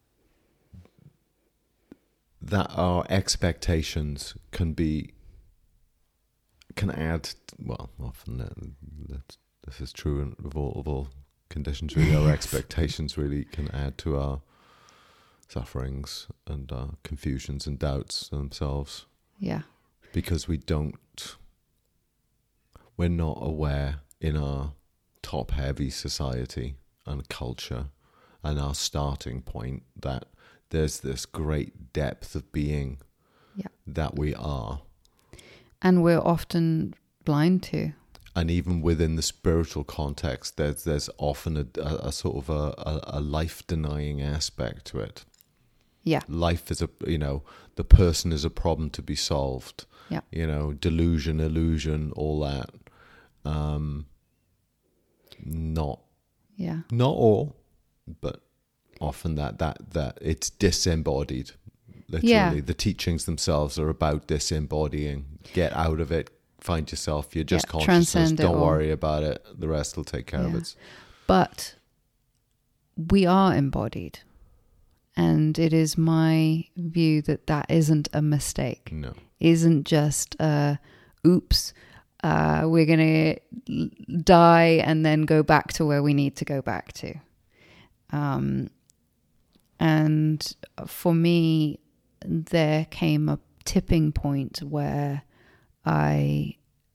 that our expectations can be, can add, well, often that, this is true of all, of all conditions, really. Our expectations really can add to our sufferings and our confusions and doubts themselves. Yeah. Because we don't, we're not aware in our top-heavy society and culture and our starting point that there's this great depth of being yeah. that we are. And we're often blind to. And even within the spiritual context, there's there's often a, a, a sort of a, a, a life-denying aspect to it. Yeah. Life is a, you know, the person is a problem to be solved. Yeah. You know, delusion, illusion, all that. Um, not, yeah. not all, but often that, that, that it's disembodied. Literally, Yeah. the teachings themselves are about disembodying. Get out of it. Find yourself. You're just Yeah, consciousness. transcend it Don't all. worry about it. The rest will take care of Yeah. it. But we are embodied. And it is my view that that isn't a mistake. No. Isn't just, uh, oops, uh, we're going to die and then go back to where we need to go back to. Um, and for me, there came a tipping point where I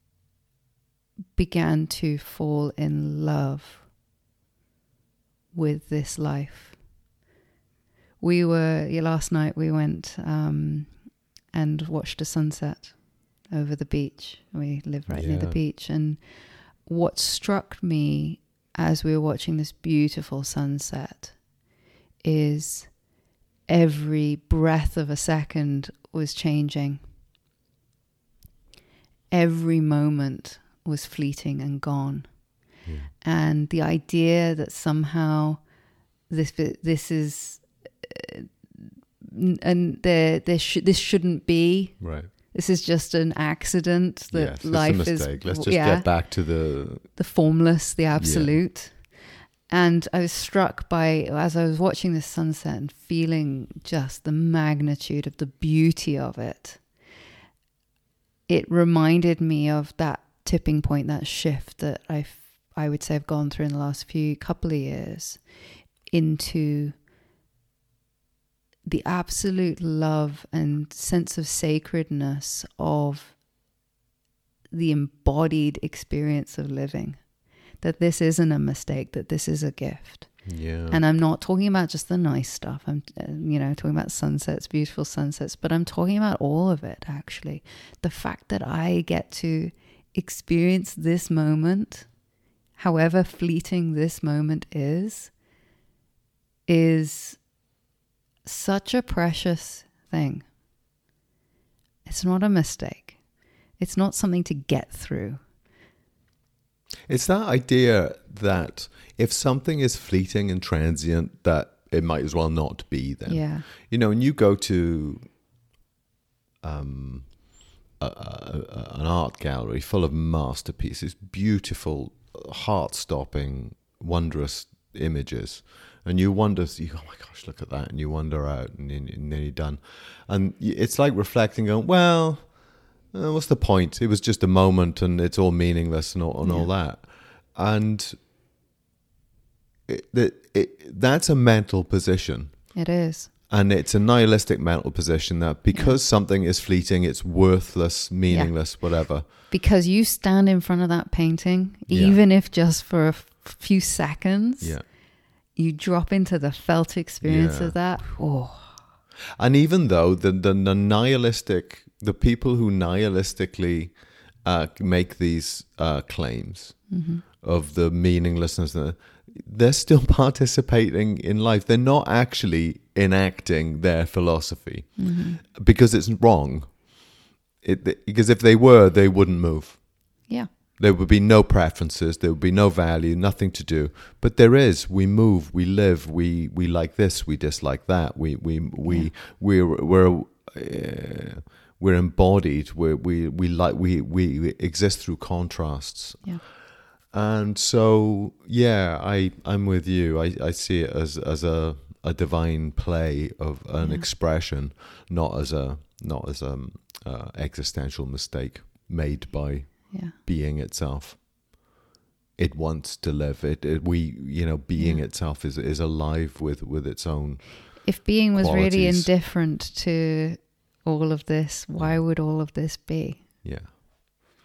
began to fall in love with this life. We were, yeah, last night we went um, and watched a sunset over the beach. We live right near the Yeah. beach. And what struck me as we were watching this beautiful sunset is every breath of a second was changing. Every moment was fleeting and gone. Yeah. And the idea that somehow this this is uh, and there there sh- this shouldn't be. Right. This is just an accident. That Yes, life it's a is mistake. Let's just yeah, get back to the the formless, the absolute. And I was struck by, as I was watching this sunset and feeling just the magnitude of the beauty of it, it reminded me of that tipping point, that shift that I, I would say I've gone through in the last few couple of years into the absolute love and sense of sacredness of the embodied experience of living. That this isn't a mistake, that this is a gift. yeah. And I'm not talking about just the nice stuff. I'm, uh, you know, talking about sunsets, beautiful sunsets, but I'm talking about all of it, actually. The fact that I get to experience this moment, however fleeting this moment is, is such a precious thing. It's not a mistake. It's not something to get through. It's that idea that if something is fleeting and transient, that it might as well not be then. Yeah. You know, when you go to um, a, a, a, an art gallery full of masterpieces, beautiful, heart-stopping, wondrous images, and you wonder, you go, oh my gosh, look at that, and you wander out, and, and then you're done. And it's like reflecting, going, well, Uh, what's the point? It was just a moment and it's all meaningless and all, and Yeah. all that. And it, it, it, that's a mental position. It is. And it's a nihilistic mental position that because Yeah. something is fleeting, it's worthless, meaningless, whatever. Because you stand in front of that painting, Yeah. even if just for a f- few seconds, Yeah. you drop into the felt experience Yeah. of that. Oh, And even though the, the, the nihilistic, the people who nihilistically uh, make these uh, claims mm-hmm. of the meaninglessness, uh, they're still participating in life. They're not actually enacting their philosophy Mm-hmm. because it's wrong. It, because if they were, they wouldn't move. Yeah. There would be no preferences. There would be no value, nothing to do. But there is. We move. We live. We we like this. We dislike that. We we we Yeah. we're we're uh, we're embodied. We we we like we we exist through contrasts. Yeah. And so yeah, I I'm with you. I, I see it as as a a divine play of an Yeah. expression, not as a not as a uh, existential mistake made by Yeah. being itself. It wants to live. It, it we you know being Yeah. itself is is alive with with its own. If being was really Qualities. indifferent to all of this, why would all of this be? Yeah.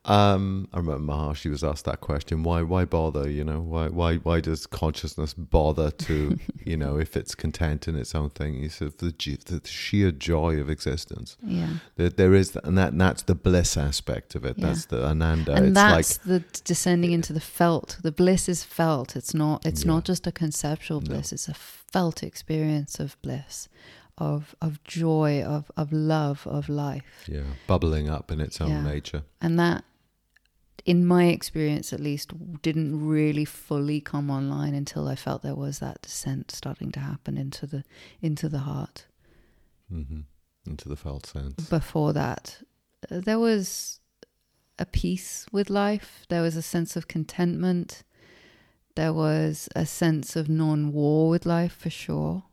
Um, I remember Maharshi was asked that question. Why, why bother? You know, why, why, why does consciousness bother to, you know, if it's content in its own thing? He said, the, the sheer joy of existence. Yeah. There, there is, and that, and that's the bliss aspect of it. Yeah. That's the Ananda. And it's that's like, the descending into the felt. The bliss is felt. It's not. It's Yeah. not just a conceptual bliss. No. It's a felt experience of bliss, of of joy, of of love, of life. yeah, bubbling up in its own Yeah. nature. And that, in my experience at least, didn't really fully come online until I felt there was that descent starting to happen into the into the heart. Mm-hmm. Into the felt sense. Before that, uh, there was a peace with life. There was a sense of contentment. There was a sense of non-war with life, for sure.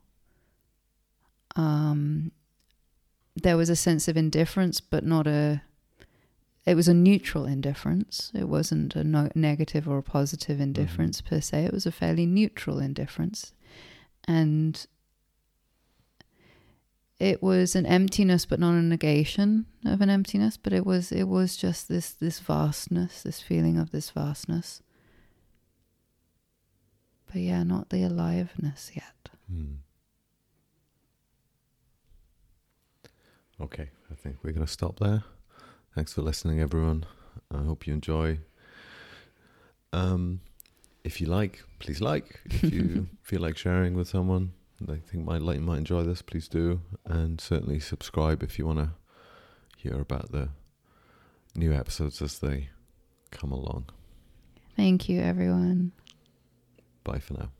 Um, there was a sense of indifference, but not a... It was a neutral indifference. It wasn't a no- negative or a positive indifference mm-hmm. per se. It was a fairly neutral indifference. And it was an emptiness, but not a negation of an emptiness. But it was it was just this this vastness, this feeling of this vastness. But yeah, not the aliveness yet. Mm. Okay, I think we're going to stop there. Thanks for listening, everyone. I hope you enjoy. Um, if you like, please like. If you feel like sharing with someone they think might like might enjoy this, please do. And certainly subscribe if you want to hear about the new episodes as they come along. Thank you, everyone. Bye for now.